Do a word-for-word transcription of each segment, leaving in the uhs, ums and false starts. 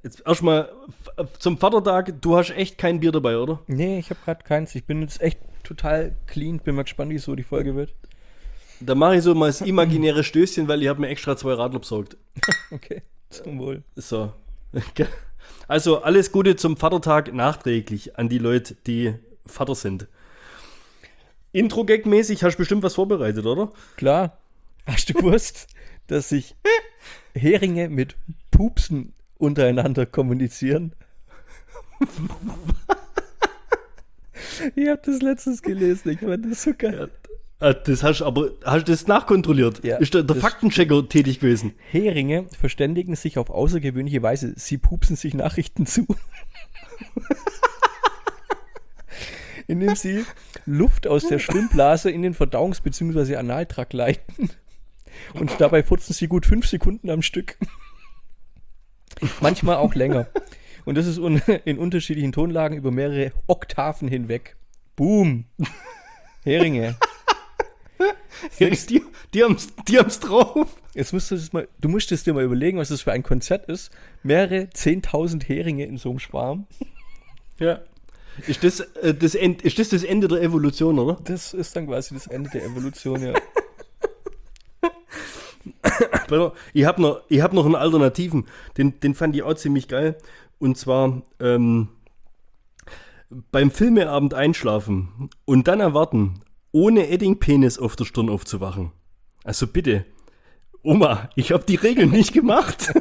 jetzt erstmal f- zum Vatertag, du hast echt kein Bier dabei, oder? Nee, ich habe gerade keins. Ich bin jetzt echt total clean. Bin mal gespannt, wie so die Folge wird. Da mache ich so mal das imaginäre Stößchen, weil ich habe mir extra zwei Radler besorgt. Okay, zum Wohl. So. Also alles Gute zum Vatertag nachträglich an die Leute, die Vater sind. Intro-Gag-mäßig hast du bestimmt was vorbereitet, oder? Klar. Hast du gewusst, dass sich Heringe mit Pupsen untereinander kommunizieren? Ich habe das letztens gelesen. Ich fand das so geil. Ah, Das hast du aber, hast du das nachkontrolliert? Ja, Ist der, der das- Faktenchecker tätig gewesen? Heringe verständigen sich auf außergewöhnliche Weise. Sie pupsen sich Nachrichten zu. Indem sie Luft aus der Schwimmblase in den Verdauungs- bzw. Analtrakt leiten. Und dabei furzen sie gut fünf Sekunden am Stück. Manchmal auch länger. Und das ist un- in unterschiedlichen Tonlagen über mehrere Oktaven hinweg. Boom. Heringe. Die, die haben's, die haben's drauf. Jetzt musst du das mal, du musst es dir mal überlegen, was das für ein Konzert ist. Mehrere zehntausend Heringe in so einem Schwarm. Ja. Ist das, äh, das End, ist das das Ende der Evolution, oder? Das ist dann quasi das Ende der Evolution, ja. Ich habe noch, ich hab noch einen Alternativen. Den, den fand ich auch ziemlich geil. Und zwar ähm, beim Filmeabend einschlafen und dann erwarten, ohne Eddingpenis auf der Stirn aufzuwachen. Also bitte, Oma, ich habe die Regeln nicht gemacht.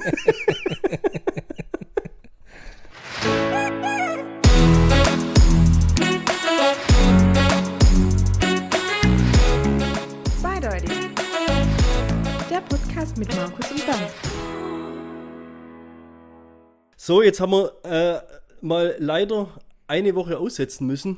Zweideutig. Der Podcast mit Markus und Bernd. So, jetzt haben wir äh, mal leider eine Woche aussetzen müssen,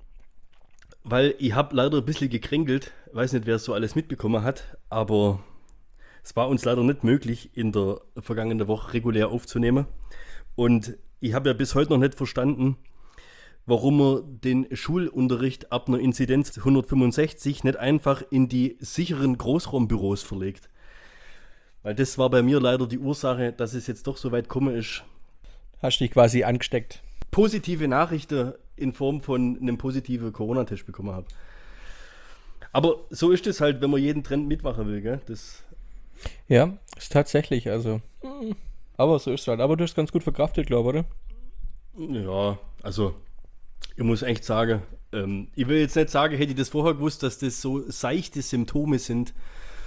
weil ich habe leider ein bisschen gekränkelt. Weiß nicht, wer es so alles mitbekommen hat, aber es war uns leider nicht möglich, in der vergangenen Woche regulär aufzunehmen. Und ich habe ja bis heute noch nicht verstanden, warum man den Schulunterricht ab einer Inzidenz hundertfünfundsechzig nicht einfach in die sicheren Großraumbüros verlegt. Weil das war bei mir leider die Ursache, dass es jetzt doch so weit gekommen ist. Hast dich quasi angesteckt. Positive Nachrichten in Form von einem positiven Corona-Test bekommen habe. Aber so ist es halt, wenn man jeden Trend mitmachen will, gell? Das, Ja, ist tatsächlich, also. Aber so ist es halt. Aber du hast ganz gut verkraftet, glaube ich, oder? ja, also ich muss echt sagen, ähm, ich will jetzt nicht sagen, hätte ich das vorher gewusst, dass das so seichte Symptome sind,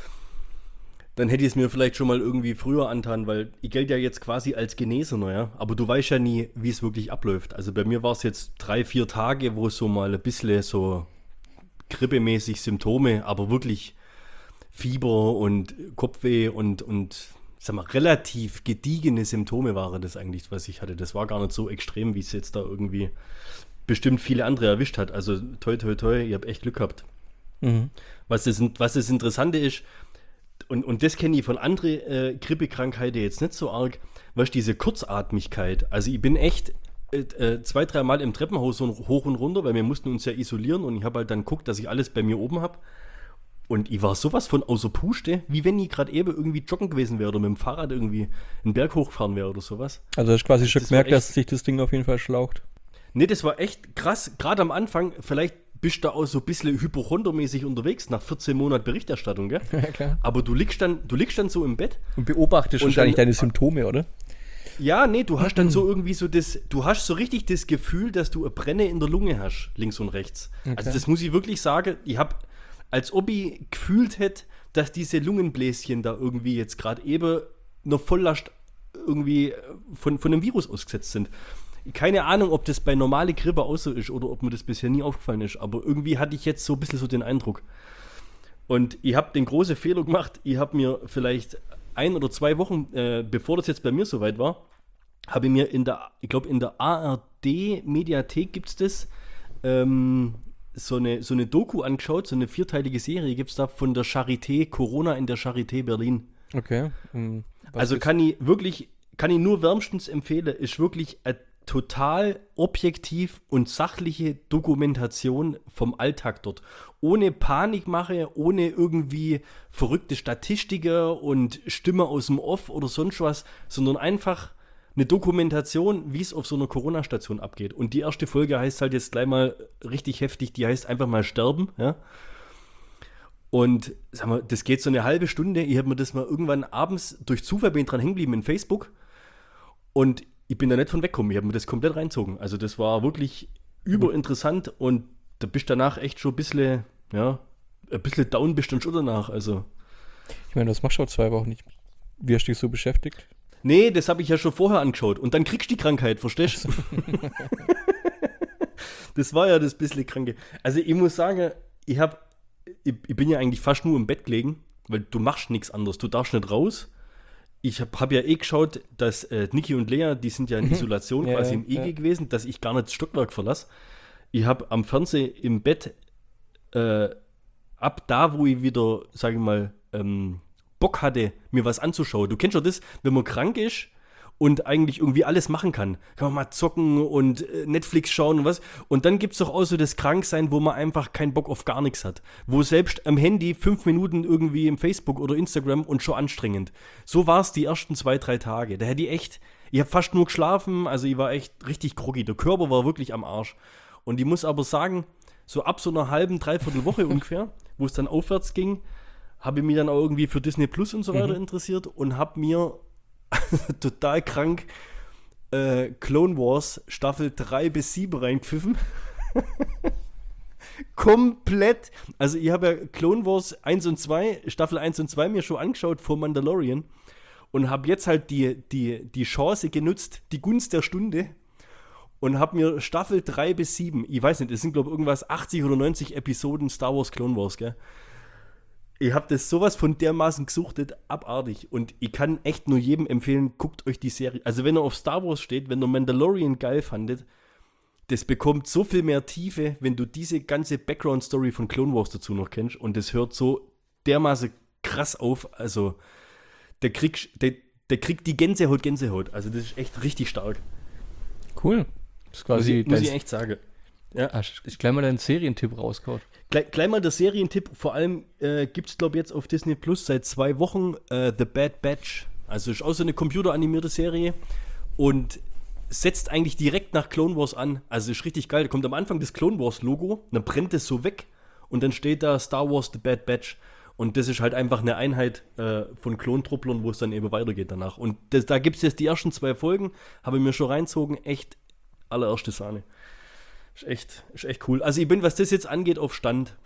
dann hätte ich es mir vielleicht schon mal irgendwie früher antan, weil ich gelte ja jetzt quasi als Genesener, ja. Aber du weißt ja nie, wie es wirklich abläuft. Also bei mir war es jetzt drei, vier Tage, wo es so mal ein bisschen so grippemäßig Symptome, aber wirklich Fieber und Kopfweh und, und sag mal, relativ gediegene Symptome waren das eigentlich, was ich hatte. Das war gar nicht so extrem, wie es jetzt da irgendwie bestimmt viele andere erwischt hat. Also toi, toi, toi, ich habe echt Glück gehabt. Mhm. Was das, was das Interessante ist, und, und das kenne ich von anderen äh, Grippekrankheiten jetzt nicht so arg, weißt du, diese Kurzatmigkeit. Also ich bin echt äh, äh, zwei, dreimal im Treppenhaus so hoch und runter, weil wir mussten uns ja isolieren und ich habe halt dann geguckt, dass ich alles bei mir oben habe. Und ich war sowas von außer Puste, wie wenn ich gerade eben irgendwie joggen gewesen wäre oder mit dem Fahrrad irgendwie einen Berg hochgefahren wäre oder sowas. Also hast du quasi schon Das war gemerkt, echt- dass sich das Ding auf jeden Fall schlaucht. Nee, das war echt krass. Gerade am Anfang, vielleicht bist du da auch so ein bisschen hypochondermäßig unterwegs nach vierzehn Monaten Berichterstattung, gell? Ja, klar. Aber du liegst dann, du liegst dann so im Bett. Und beobachtest Und wahrscheinlich dann- deine Symptome, oder? Ja, nee, du hast dann so irgendwie so das, du hast so richtig das Gefühl, dass du eine Brenne in der Lunge hast, links und rechts. Also das muss ich wirklich sagen, ich habe, als ob ich gefühlt hätte, dass diese Lungenbläschen da irgendwie jetzt gerade eben noch Volllast irgendwie von, von einem Virus ausgesetzt sind. Keine Ahnung, ob das bei normale Grippe auch so ist oder ob mir das bisher nie aufgefallen ist, aber irgendwie hatte ich jetzt so ein bisschen so den Eindruck. Und ich habe den großen Fehler gemacht, ich habe mir vielleicht ein oder zwei Wochen, äh, bevor das jetzt bei mir soweit war, habe ich mir in der, ich glaube in der A R D-Mediathek gibt es das, ähm, so eine, so eine Doku angeschaut, so eine vierteilige Serie gibt es da von der Charité, Corona in der Charité Berlin. Okay. um, was Also ist- kann ich wirklich, kann ich nur wärmstens empfehlen, ist wirklich eine total objektiv und sachliche Dokumentation vom Alltag dort. Ohne Panikmache, ohne irgendwie verrückte Statistiker und Stimme aus dem Off oder sonst was, sondern einfach eine Dokumentation, wie es auf so einer Corona-Station abgeht. Und die erste Folge heißt halt jetzt gleich mal richtig heftig, die heißt einfach mal Sterben, ja. Und sag mal, das geht so eine halbe Stunde. Ich habe mir das mal irgendwann abends durch Zufall bin ich dran hängen geblieben in Facebook und ich bin da nicht von weggekommen. Ich habe mir das komplett reinzogen. Also das war wirklich überinteressant und da bist du danach echt schon ein bisschen, ja, ein bisschen down bist du schon danach. Also. Ich meine, das machst du auch zwei Wochen nicht. Wie hast du dich so beschäftigt? Nee, das habe ich ja schon vorher angeschaut. Und dann kriegst du die Krankheit, verstehst du? Das war ja das bisschen Kranke. Also ich muss sagen, ich habe Ich, ich bin ja eigentlich fast nur im Bett gelegen, weil du machst nichts anderes. Du darfst nicht raus. Ich habe hab ja eh geschaut, dass äh, Niki und Lea, die sind ja in Isolation ja, quasi im E G ja. gewesen, dass ich gar nicht das Stockwerk verlasse. Ich habe am Fernsehen im Bett äh, ab da, wo ich wieder, sage ich mal, ähm, Bock hatte, mir was anzuschauen. Du kennst schon das, wenn man krank ist und eigentlich irgendwie alles machen kann. Kann man mal zocken und äh, Netflix schauen und was. Und dann gibt es doch auch so das Kranksein, wo man einfach keinen Bock auf gar nichts hat. Wo selbst am Handy fünf Minuten irgendwie im Facebook oder Instagram und schon anstrengend. So war es die ersten zwei, drei Tage. Da hätte ich echt, ich habe fast nur geschlafen, also ich war echt richtig groggy. Der Körper war wirklich am Arsch. Und ich muss aber sagen, so ab so einer halben, dreiviertel Woche ungefähr, wo es dann aufwärts ging, habe ich mich dann auch irgendwie für Disney Plus und so weiter mhm. interessiert und habe mir total krank äh, Clone Wars Staffel drei bis sieben reingepfiffen. Komplett. Also ich habe ja Clone Wars eins und zwei, Staffel eins und zwei mir schon angeschaut vor Mandalorian und habe jetzt halt die, die, die Chance genutzt, die Gunst der Stunde und habe mir Staffel drei bis sieben, ich weiß nicht, es sind glaube ich irgendwas achtzig oder neunzig Episoden Star Wars Clone Wars, gell? Ich habe das sowas von dermaßen gesuchtet, abartig. Und ich kann echt nur jedem empfehlen, guckt euch die Serie. Also wenn ihr auf Star Wars steht, wenn ihr Mandalorian geil fandet, das bekommt so viel mehr Tiefe, wenn du diese ganze Background-Story von Clone Wars dazu noch kennst. Und das hört so dermaßen krass auf. Also der kriegt, der, der kriegt die Gänsehaut, Gänsehaut. Also das ist echt richtig stark. Cool. Das ist quasi muss ich, muss ich echt sagen. Ja. Hast du gleich mal deinen Serientipp rausgehauen. Gleich, gleich mal der Serientipp. Vor allem äh, gibt es, glaube ich, jetzt auf Disney Plus seit zwei Wochen äh, The Bad Batch. Also ist auch so eine computeranimierte Serie und setzt eigentlich direkt nach Clone Wars an. Also ist richtig geil. Da kommt am Anfang das Clone Wars Logo, dann brennt es so weg und dann steht da Star Wars The Bad Batch. Und das ist halt einfach eine Einheit äh, von Klontruppeln, wo es dann eben weitergeht danach. Und das, da gibt es jetzt die ersten zwei Folgen, habe ich mir schon reinzogen. Echt allererste Sahne. Ist echt, ist echt cool. Also ich bin, was das jetzt angeht, auf Stand.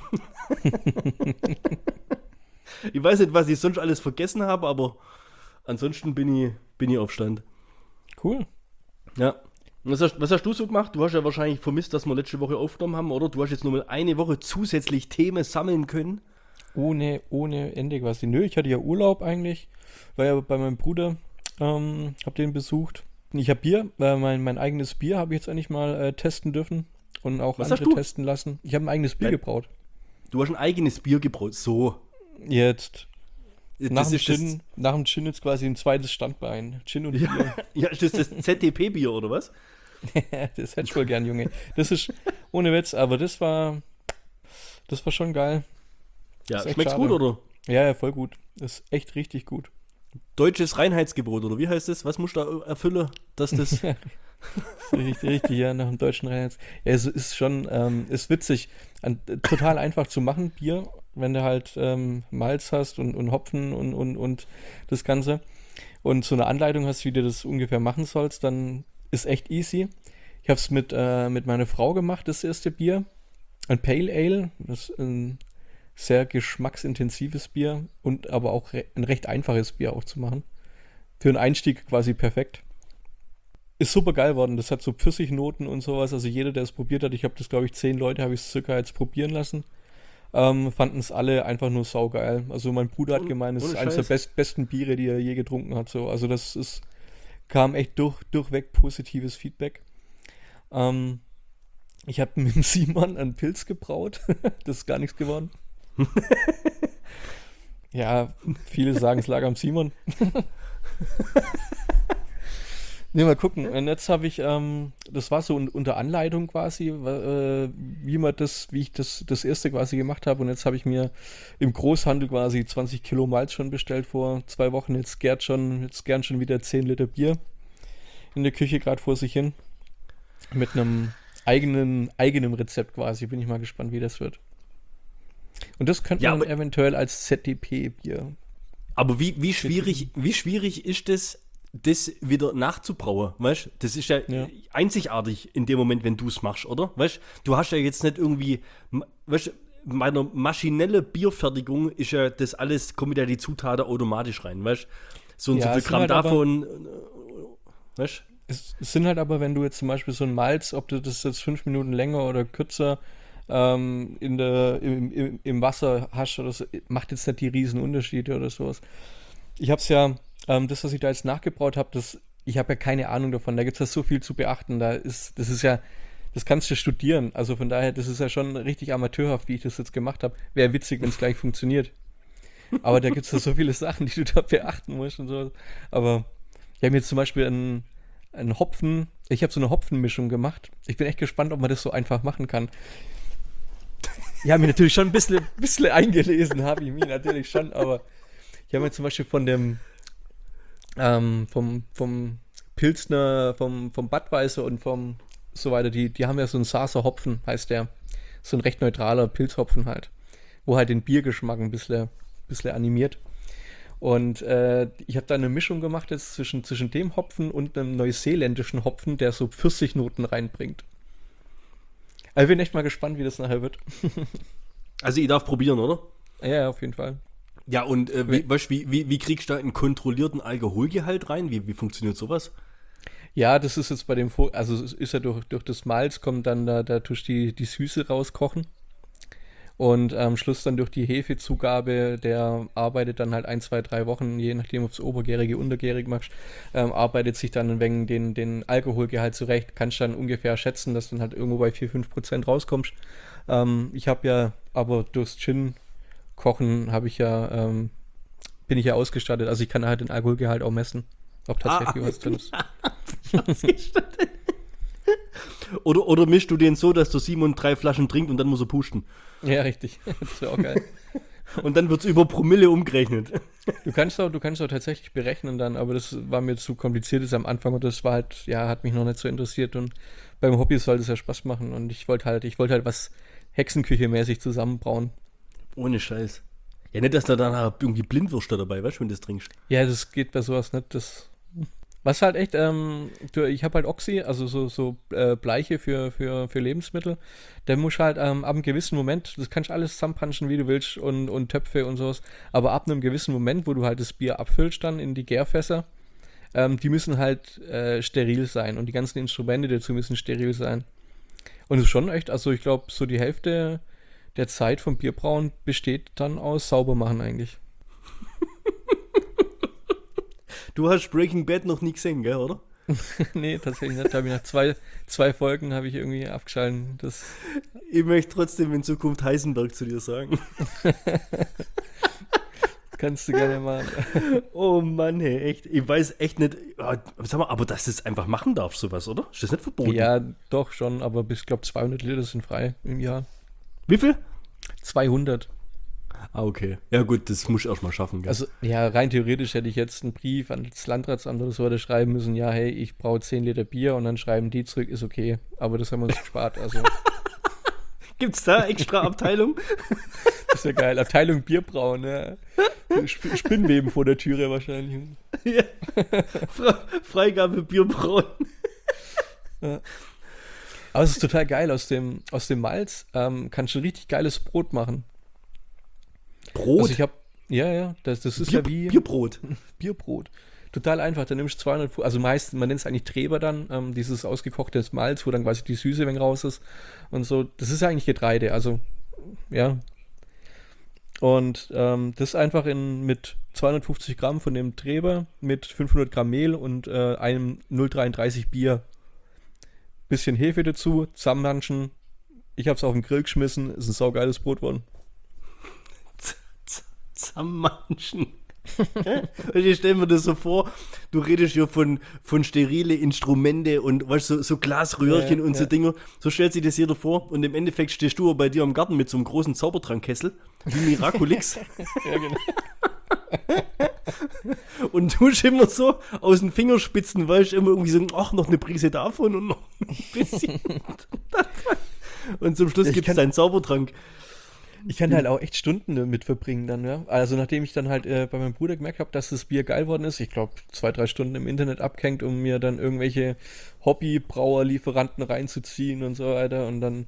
Ich weiß nicht, was ich sonst alles vergessen habe, aber ansonsten bin ich, bin ich auf Stand. Cool. Ja. Was hast, was hast du so gemacht? Du hast ja wahrscheinlich vermisst, dass wir letzte Woche aufgenommen haben, oder? Du hast jetzt nur mal eine Woche zusätzlich Themen sammeln können. Ohne, ohne Ende quasi. Nö, ich hatte ja Urlaub eigentlich. War ja bei meinem Bruder, ähm, hab den besucht. Ich habe Bier, äh, mein, mein eigenes Bier habe ich jetzt eigentlich mal äh, testen dürfen und auch Was andere testen lassen. Ich habe ein eigenes Bier Nein. gebraut. Du hast ein eigenes Bier gebraut, so. Jetzt. Das Nach dem, ist das- Gin, nach dem Gin jetzt quasi ein zweites Standbein. Gin und Ja, Bier. ja, ist das das Z T P-Bier, oder was? Das hätte ich wohl gern, Junge. Das ist ohne Witz, aber das war das war schon geil. Ja, Ist echt schmeckt's schade. gut, oder? Ja, ja, voll gut. Das ist echt richtig gut. Deutsches Reinheitsgebot, oder wie heißt das? Was musst du da erfüllen, dass das... Das ist richtig, richtig, ja, nach dem deutschen Reinheits. Ja, es ist schon, ähm, ist witzig. An, total einfach zu machen, Bier, wenn du halt ähm, Malz hast und, und Hopfen und, und, und das Ganze. Und so eine Anleitung hast, wie du das ungefähr machen sollst, dann ist echt easy. Ich habe es mit, äh, mit meiner Frau gemacht, das erste Bier. Ein Pale Ale, das ist ein sehr geschmacksintensives Bier und aber auch re- ein recht einfaches Bier auch zu machen. Für einen Einstieg quasi perfekt. Ist super geil geworden. Das hat so Pfirsichnoten und sowas. Also jeder, der es probiert hat, ich habe das, glaube ich, zehn Leute habe ich es circa jetzt probieren lassen, ähm, fanden es alle einfach nur saugeil. Also mein Bruder hat Ohne- gemeint, es ohne ist eines der Scheiß. best, besten Biere, die er je getrunken hat. So. Also das ist, kam echt durch, durchweg positives Feedback. Ähm, ich habe mit dem Simon einen Pilz gebraut. Das ist gar nichts geworden. Ja, viele sagen, es lag am Simon. Ne, mal gucken. Und jetzt habe ich, ähm, das war so un- unter Anleitung quasi, äh, wie man das, wie ich das, das erste quasi gemacht habe. Und jetzt habe ich mir im Großhandel quasi zwanzig Kilo Malz schon bestellt vor zwei Wochen. Jetzt gärt schon, jetzt gern schon wieder zehn Liter Bier. in der Küche gerade vor sich hin. Mit einem eigenen, eigenen Rezept quasi. Bin ich mal gespannt, wie das wird. Und das könnte Ja, man eventuell als Z D P-Bier. Aber wie, wie, schwierig, wie schwierig ist das, das wieder nachzubrauen, weißt? Das ist ja, Ja. einzigartig in dem Moment, wenn du es machst, oder? Weißt? Du hast ja jetzt nicht irgendwie, weißt, bei einer maschinellen Bierfertigung ist ja das alles, kommen ja die Zutaten automatisch rein, weißt? So und Ja, so viel es sind Gramm halt aber- davon, weißt? Es, es sind halt aber, wenn du jetzt zum Beispiel so ein Malz, ob du das jetzt fünf Minuten länger oder kürzer ähm, in der, im, im, im Wasser hast oder so, macht jetzt nicht die riesen Unterschiede oder sowas. Ich habe es ja, ähm, das, was ich da jetzt nachgebraut habe, das, ich habe ja keine Ahnung davon. Da gibt es ja so viel zu beachten. Da ist, das ist ja, das kannst du studieren. Also von daher, das ist ja schon richtig amateurhaft, wie ich das jetzt gemacht habe. Wäre witzig, wenn es gleich funktioniert. Aber da gibt es ja so viele Sachen, die du da beachten musst und so. Aber ich habe mir jetzt zum Beispiel einen, einen Hopfen, ich habe so eine Hopfenmischung gemacht. Ich bin echt gespannt, ob man das so einfach machen kann. Ich habe mir natürlich schon ein bisschen, bisschen eingelesen, habe ich mir natürlich schon, aber ich habe mir zum Beispiel von dem ähm, vom, vom Pilsner, vom, vom Budweiser und vom so weiter, die, die haben ja so einen Saser Hopfen, heißt der. So ein recht neutraler Pilzhopfen halt, wo halt den Biergeschmack ein bisschen, bisschen animiert. Und äh, ich habe da eine Mischung gemacht jetzt zwischen, zwischen dem Hopfen und einem neuseeländischen Hopfen, der so Pfirsichnoten reinbringt. Also ich bin echt mal gespannt, wie das nachher wird. Also ich darf probieren, oder? Ja, ja, auf jeden Fall. Ja, und äh, wie, weißt, wie, wie, wie kriegst du da einen kontrollierten Alkoholgehalt rein? Wie, wie funktioniert sowas? Ja, das ist jetzt bei dem, Vor also es ist ja durch, durch das Malz, kommt dann da, da tust die, die Süße rauskochen. Und am Schluss dann durch die Hefezugabe, der arbeitet dann halt ein, zwei, drei Wochen, je nachdem, ob es obergärige, untergärig machst, ähm, arbeitet sich dann wegen den, den Alkoholgehalt zurecht, kannst dann ungefähr schätzen, dass du dann halt irgendwo bei vier, fünf Prozent rauskommst. Ähm, ich habe ja, aber durchs Gin-Kochen habe ich ja, ähm, bin ich ja ausgestattet, also ich kann halt den Alkoholgehalt auch messen, ob tatsächlich Ah. was drin ist. Oder, oder mischst du den so, dass du sieben und drei Flaschen trinkst und dann muss er pusten? Ja, richtig, das wäre auch geil. Und dann wird es über Promille umgerechnet. Du kannst auch, du kannst auch tatsächlich berechnen dann, aber das war mir zu kompliziert ist am Anfang und das war halt, ja, hat mich noch nicht so interessiert und beim Hobby soll das ja Spaß machen und ich wollte halt, ich wollte halt was Hexenküche-mäßig zusammenbrauen. Ohne Scheiß. Ja, nicht, dass da danach irgendwie blind wirst da dabei, weißt du, wenn du das trinkst. Ja, das geht bei sowas nicht, das... Was halt echt, ähm, du, ich habe halt Oxy, also so, so äh, Bleiche für, für, für Lebensmittel. Der muss halt ähm, ab einem gewissen Moment, das kannst du alles zusammenpanschen, wie du willst und, und Töpfe und sowas, aber ab einem gewissen Moment, wo du halt das Bier abfüllst dann in die Gärfässer, ähm, die müssen halt äh, steril sein und die ganzen Instrumente dazu müssen steril sein. Und es ist schon echt, also ich glaube, so die Hälfte der Zeit vom Bierbrauen besteht dann aus Saubermachen eigentlich. Du hast Breaking Bad noch nie gesehen, gell, oder? Nee, tatsächlich nicht. Da habe ich nach zwei, zwei Folgen habe ich irgendwie abgeschalten. Das Ich möchte trotzdem in Zukunft Heisenberg zu dir sagen. kannst du gerne machen. Oh Mann, hey, echt. Ich weiß echt nicht. Ja, sag mal, aber dass du das einfach machen darfst, sowas, oder? Ist das nicht verboten? Ja, doch schon, aber bis, ich glaube, zweihundert Liter sind frei im Jahr. Wie viel? zweihundert. Ah, okay. Ja, gut, das muss ich erst mal schaffen, gell? Also, ja, rein theoretisch hätte ich jetzt einen Brief an das Landratsamt oder so schreiben müssen, ja, hey, ich brauche zehn Liter Bier und dann schreiben die zurück, ist okay. Aber das haben wir uns gespart, also Gibt's da extra Abteilung? das ist ja geil. Abteilung Bierbrauen, ne? Sp Spinnweben vor der Türe wahrscheinlich. Ja. Fre Freigabe Bierbrauen. Aber es ist total geil, aus dem, aus dem Malz ähm, kannst du richtig geiles Brot machen. Brot? Also ich habe, ja, ja, das, das ist Bier, ja wie Bierbrot. Bierbrot. Total einfach, dann nimmst du zweihundert, also meist, man nennt es eigentlich Treber dann, ähm, dieses ausgekochte Malz, wo dann quasi die Süße wenn raus ist und so. Das ist ja eigentlich Getreide, also, ja. Und ähm, das einfach in, mit zweihundertfünfzig Gramm von dem Treber, mit fünfhundert Gramm Mehl und äh, einem null Komma dreiunddreißig Bier. Bisschen Hefe dazu, zusammenhanschen. Ich hab's auf den Grill geschmissen, ist ein saugeiles Brot geworden. Zusammenmanschen. Ich stelle mir das so vor, du redest hier von, von sterile Instrumente und weißt, so, so Glasröhrchen Ja, und ja. so Dinge. So stellt sich das jeder vor und im Endeffekt stehst du bei dir im Garten mit so einem großen Zaubertrankkessel wie Miraculix. Ja, genau. Und tust immer so aus den Fingerspitzen, weißt du, immer irgendwie so, ach, noch eine Prise davon und noch ein bisschen. Und zum Schluss Ja, ich gibt es kann- deinen Zaubertrank. Ich kann halt auch echt Stunden damit verbringen dann, ja. Also nachdem ich dann halt äh, bei meinem Bruder gemerkt habe, dass das Bier geil worden ist, ich glaube zwei, drei Stunden im Internet abgehängt, um mir dann irgendwelche Hobbybrauer-Lieferanten reinzuziehen und so weiter und dann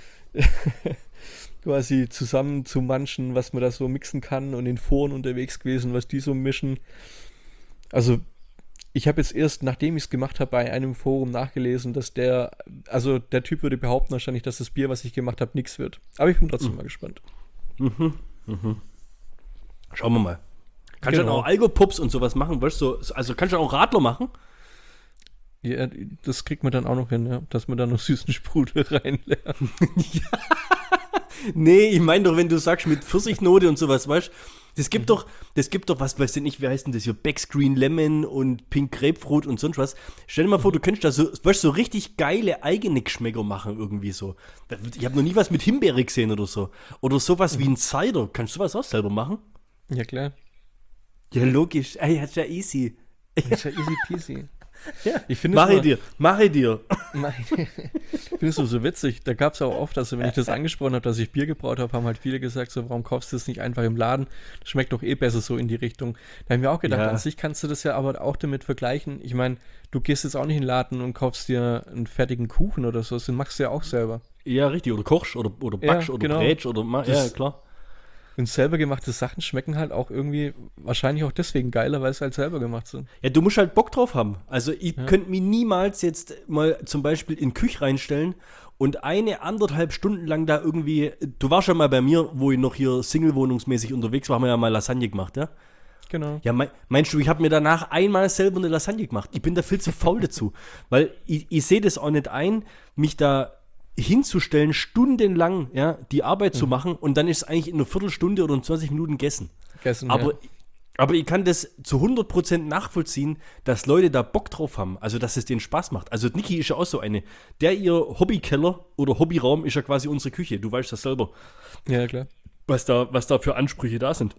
quasi zusammen zu manchen, was man da so mixen kann und in Foren unterwegs gewesen, was die so mischen. Also ich habe jetzt erst, nachdem ich es gemacht habe, bei einem Forum nachgelesen, dass der, also der Typ würde behaupten wahrscheinlich, dass das Bier, was ich gemacht habe, nichts wird. Aber ich bin trotzdem Mhm. mal gespannt. Schauen wir mal. Kannst du Genau. dann auch Algopops und sowas machen, weißt du? So, also kannst du auch Radler machen? Ja, das kriegt man dann auch noch hin, ja, dass man da noch süßen Sprudel reinlernt. Nee, ich meine doch, wenn du sagst mit Pfirsichnote und sowas, weißt du? Das gibt doch, das gibt doch, was weiß denn ich, wie heißt denn das hier? Backscreen Lemon und Pink Grapefruit und sonst was. Stell dir mal vor, du könntest da so, weißt, so richtig geile eigene Geschmäcker machen irgendwie so. Ich habe noch nie was mit Himbeere gesehen oder so. Oder sowas wie ein Cider. Kannst du sowas auch selber machen? Ja, klar. Ja, logisch. Ey, das ist ja easy. Das ist ja easy peasy. Ja. Ich finde Mach es ich dir, mach ich dir. Nein. Ich finde es so, so witzig. Da gab es auch oft, also wenn ich das angesprochen habe, dass ich Bier gebraut habe, haben halt viele gesagt, so, warum kaufst du das nicht einfach im Laden? Das schmeckt doch eh besser so in die Richtung. Da habe ich mir auch gedacht, Ja. an sich kannst du das ja aber auch damit vergleichen. Ich meine, du gehst jetzt auch nicht in den Laden und kaufst dir einen fertigen Kuchen oder so, den machst du ja auch selber. Ja, richtig. Oder kochst oder, oder Ja, backst oder genau. brätst oder ma- ja, Das- klar. Und selber gemachte Sachen schmecken halt auch irgendwie wahrscheinlich auch deswegen geiler, weil sie halt selber gemacht sind. Ja, du musst halt Bock drauf haben. Also ich Ja. könnte mich niemals jetzt mal zum Beispiel in die Küche reinstellen und eine anderthalb Stunden lang da irgendwie, du warst schon mal bei mir, wo ich noch hier Single-wohnungsmäßig unterwegs war, haben wir ja mal Lasagne gemacht, ja? Genau. Ja, mein, meinst du, ich habe mir danach einmal selber eine Lasagne gemacht? Ich bin da viel zu faul dazu. Weil ich, ich sehe das auch nicht ein, mich da hinzustellen, stundenlang ja, die Arbeit Mhm. zu machen und dann ist es eigentlich in einer Viertelstunde oder in zwanzig Minuten gegessen. Gegessen, Aber, ja. aber ich kann das zu hundert Prozent nachvollziehen, dass Leute da Bock drauf haben, also dass es denen Spaß macht. Also Niki ist ja auch so eine. Der ihr Hobbykeller oder Hobbyraum ist ja quasi unsere Küche. Du weißt das selber, Ja, klar. was da, was da für Ansprüche da sind.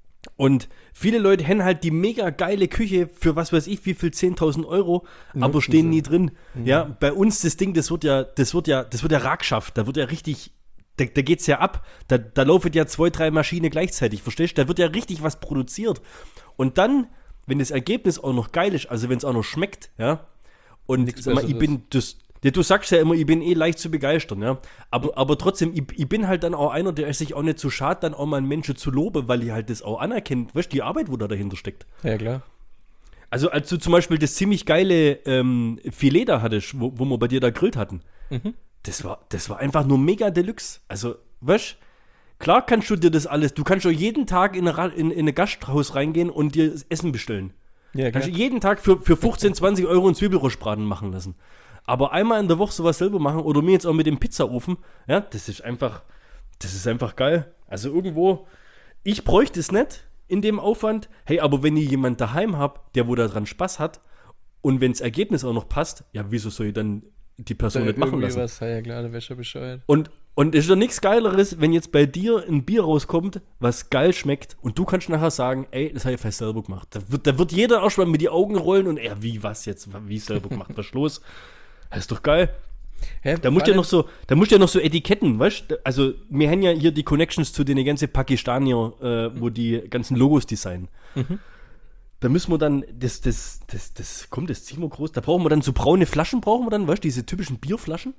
Und viele Leute haben halt die mega geile Küche für was weiß ich wie viel zehntausend Euro, aber Nutzen stehen sie. nie drin. Ja, bei uns das Ding, das wird ja, das wird ja, das wird ja Ragschaft, da wird ja richtig, da, da geht's ja ab. Da, da laufen ja zwei, drei Maschinen gleichzeitig, verstehst du? Da wird ja richtig was produziert. Und dann, wenn das Ergebnis auch noch geil ist, also wenn es auch noch schmeckt, ja, und Nichts sag mal, ich Besseres. bin, das, ja, du sagst ja immer, ich bin eh leicht zu begeistern, ja. Aber, aber trotzdem, ich, ich bin halt dann auch einer, der ist sich auch nicht so schade, dann auch mal einen Menschen zu loben, weil ich halt das auch anerkenne, weißt du, die Arbeit, wo da dahinter steckt. Ja, klar. Also, als du zum Beispiel das ziemlich geile ähm, Filet da hattest, wo, wo wir bei dir da grillt hatten, Mhm. das war, das war einfach nur mega Deluxe. Also, weißt du, klar kannst du dir das alles, du kannst doch jeden Tag in ein in, in ein Gasthaus reingehen und dir das Essen bestellen. Ja, klar. Kannst du jeden Tag für, für fünfzehn, zwanzig Euro einen Zwiebelrostbraten machen lassen. Aber einmal in der Woche sowas selber machen oder mir jetzt auch mit dem Pizzaofen, ja, das ist einfach, das ist einfach geil. Also irgendwo, ich bräuchte es nicht in dem Aufwand. Hey, aber wenn ich jemand daheim habe, der wo daran Spaß hat und wenn das Ergebnis auch noch passt, ja, wieso soll ich dann die Person Da nicht machen irgendwie lassen? was, ja klar, da wäre schon bescheuert. Und, und ist doch nichts Geileres, wenn jetzt bei dir ein Bier rauskommt, was geil schmeckt und du kannst nachher sagen, ey, das habe ich fast selber gemacht. Da wird, da wird jeder auch schon mal mit die Augen rollen und er, wie, was jetzt, wie selber gemacht, was ist los? Das ist doch geil. Hä, Da musst du ja noch so, da musst du ja noch so Etiketten, weißt du? Also, wir haben ja hier die Connections zu den ganzen Pakistanier, äh, wo die ganzen Logos designen. Mhm. Da müssen wir dann, das, das, das, das, kommt, das ziehen wir groß. Da brauchen wir dann so braune Flaschen, brauchen wir dann, weißt du, diese typischen Bierflaschen?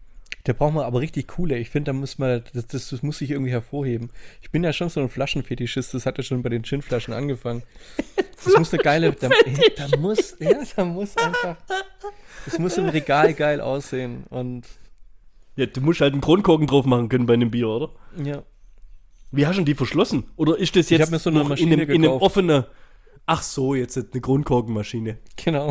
Da braucht man aber richtig coole. Ich finde, da muss man, das, das, das muss sich irgendwie hervorheben. Ich bin ja schon so ein Flaschenfetischist, das hat ja schon bei den Gin-Flaschen angefangen. Das muss eine geile, da, da muss, ja, da muss einfach, das muss im Regal geil aussehen und Ja, du musst halt einen Kronkorken drauf machen können bei einem Bier, oder? ja. Wie hast du denn die verschlossen? Oder ist das Ich jetzt hab mir so eine noch Maschine in einem, in einem gekauft. offenen, ach so, jetzt eine Kronkorkenmaschine. Genau.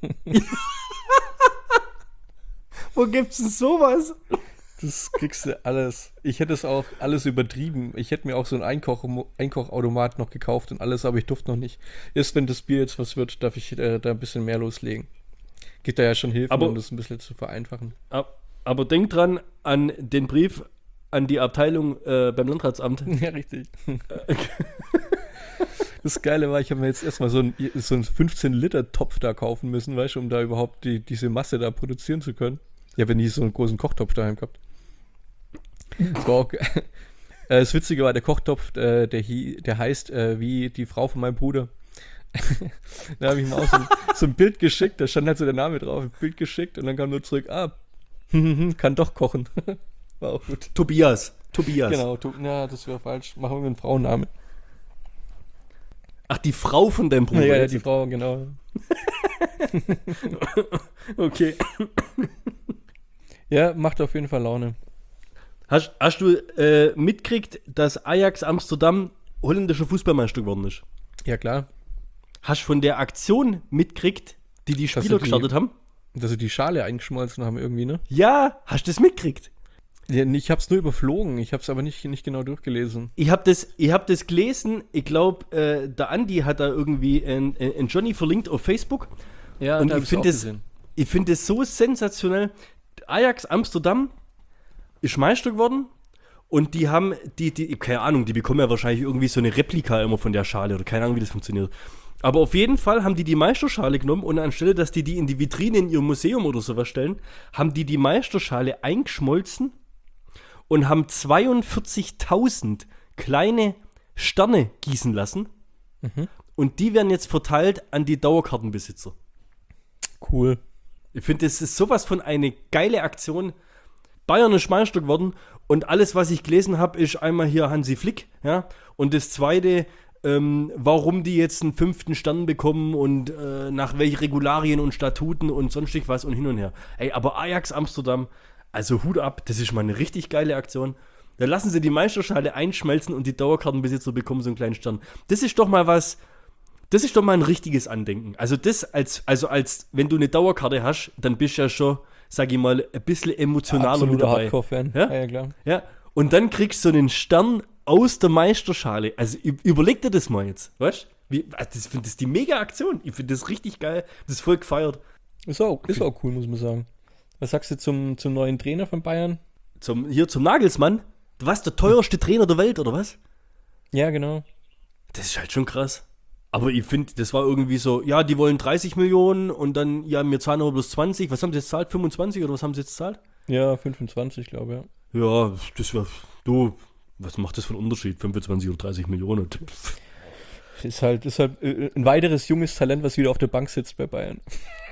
Wo gibt's denn sowas? Das kriegst du alles. Ich hätte es auch alles übertrieben. Ich hätte mir auch so einen Einkoch Einkochautomat noch gekauft und alles, aber ich durfte noch nicht. Erst wenn das Bier jetzt was wird, darf ich äh, da ein bisschen mehr loslegen. Gibt da ja schon Hilfe, Aber- um das ein bisschen zu vereinfachen. Ab- Aber denk dran an den Brief an die Abteilung äh, beim Landratsamt. Ja, richtig. Das Geile war, ich habe mir jetzt erstmal so einen, so einen fünfzehn-Liter-Topf da kaufen müssen, weißt du, um da überhaupt die, diese Masse da produzieren zu können. Ich habe ja nie so einen großen Kochtopf daheim gehabt. Das war auch, äh, das Witzige war, der Kochtopf, äh, der, der heißt äh, wie die Frau von meinem Bruder. Da habe ich ihm auch so, so ein Bild geschickt, da stand halt so der Name drauf, ein Bild geschickt und dann kam nur zurück, ah, kann doch kochen. War auch gut. Tobias. Tobias. Genau, to- ja, das wäre falsch. Machen wir einen Frauennamen. Ach, die Frau von deinem Bruder. Ja, ja, die Frau, genau. Okay. Ja, macht auf jeden Fall Laune. Hast, hast du äh, mitgekriegt, dass Ajax Amsterdam holländischer Fußballmeister geworden ist? Ja, klar. Hast du von der Aktion mitgekriegt, die die Dass Spieler sie die- gestartet haben? Dass sie die Schale eingeschmolzen haben irgendwie, ne? Ja, hast du das mitgekriegt? Ja, ich hab's nur überflogen, ich hab's aber nicht, nicht genau durchgelesen. Ich habe das, ich hab das gelesen, ich glaube, äh, der Andi hat da irgendwie einen ein Johnny verlinkt auf Facebook. Ja, Und da hab ich ich's finde auch das, gesehen. ich find das so sensationell. Ajax Amsterdam ist Meister geworden und die haben, die, die, keine Ahnung, die bekommen ja wahrscheinlich irgendwie so eine Replika immer von der Schale oder keine Ahnung, wie das funktioniert. Aber auf jeden Fall haben die die Meisterschale genommen und anstelle, dass die die in die Vitrine in ihr Museum oder sowas stellen, haben die die Meisterschale eingeschmolzen und haben zweiundvierzigtausend kleine Sterne gießen lassen. Mhm. Und die werden jetzt verteilt an die Dauerkartenbesitzer. Cool. Ich finde, das ist sowas von eine geile Aktion. Bayern ist Meister geworden und alles, was ich gelesen habe, ist einmal hier Hansi Flick, ja, und das zweite, ähm, warum die jetzt einen fünften Stern bekommen und äh, nach welchen Regularien und Statuten und sonstig was und hin und her. Ey, aber Ajax Amsterdam, also Hut ab, das ist mal eine richtig geile Aktion. Da lassen sie die Meisterschale einschmelzen und die Dauerkartenbesitzer bekommen so einen kleinen Stern. Das ist doch mal was, das ist doch mal ein richtiges Andenken. Also das als, also als, wenn du eine Dauerkarte hast, dann bist du ja schon, sag ich mal, ein bisschen emotionaler mit Absoluter dabei. Hardcore-Fan. Ja? Ja, ja, klar. Ja, und dann kriegst du einen Stern aus der Meisterschale. Also ü- überleg dir das mal jetzt, weißt du? Wie- also Ich finde das die mega Aktion. Ich finde das richtig geil. Das ist voll gefeiert. Ist auch, ist auch cool, muss man sagen. Was sagst du zum, zum neuen Trainer von Bayern? Zum, hier zum Nagelsmann. Was, der teuerste Trainer der Welt, oder was? Ja, genau. Das ist halt schon krass. Aber ich finde, das war irgendwie so, ja, die wollen dreißig Millionen und dann, ja, wir zahlen aber bloß zwanzig. Was haben sie jetzt zahlt? fünfundzwanzig oder was haben sie jetzt zahlt? Ja, fünfundzwanzig, glaube ich. Ja, das wäre, du, was macht das für einen Unterschied? fünfundzwanzig oder dreißig Millionen? Pff. Ja. Ist halt, ist halt äh, ein weiteres junges Talent, was wieder auf der Bank sitzt bei Bayern.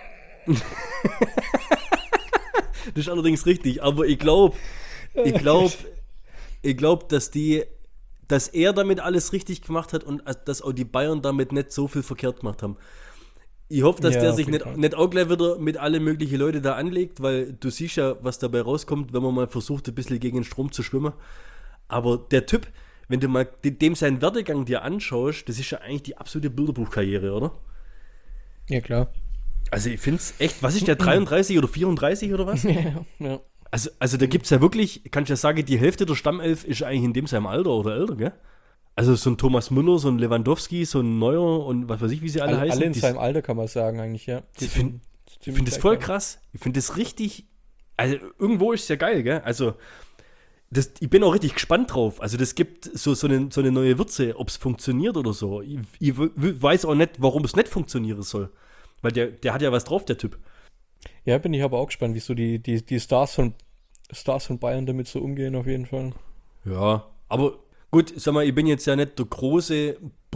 Das ist allerdings richtig, aber ich glaube, ich glaube, ich glaube, dass die, dass er damit alles richtig gemacht hat und dass auch die Bayern damit nicht so viel verkehrt gemacht haben. Ich hoffe, dass Ja, der auf sich jeden nicht, Fall. nicht auch gleich wieder mit alle möglichen Leute da anlegt, weil du siehst ja, was dabei rauskommt, wenn man mal versucht, ein bisschen gegen den Strom zu schwimmen. Aber der Typ, wenn du mal de- dem seinen Werdegang dir anschaust, das ist ja eigentlich die absolute Bilderbuchkarriere, oder? Ja, klar. Also ich finde es echt, was ist der, dreiunddreißig oder vierunddreißig oder was? Ja, ja. Also, also da gibt es ja wirklich, kann ich ja sagen, die Hälfte der Stammelf ist eigentlich in dem seinem Alter oder älter, gell? Also so ein Thomas Müller, so ein Lewandowski, so ein Neuer und was weiß ich, wie sie alle, Alle, heißen. alle in die- seinem Alter kann man sagen eigentlich, ja. Die Ich sind finde ich ziemlich find das gleich voll alt. krass. Ich finde das richtig, also irgendwo ist es ja geil, gell? Also das, ich bin auch richtig gespannt drauf. Also das gibt so, so, eine, so eine neue Würze, ob es funktioniert oder so. Ich, ich w- weiß auch nicht, warum es nicht funktionieren soll. Weil der, der hat ja was drauf, der Typ. Ja, bin ich aber auch gespannt, wie so die, die, die Stars von Stars von Bayern damit so umgehen, auf jeden Fall. Ja, aber gut, sag mal, ich bin jetzt ja nicht der große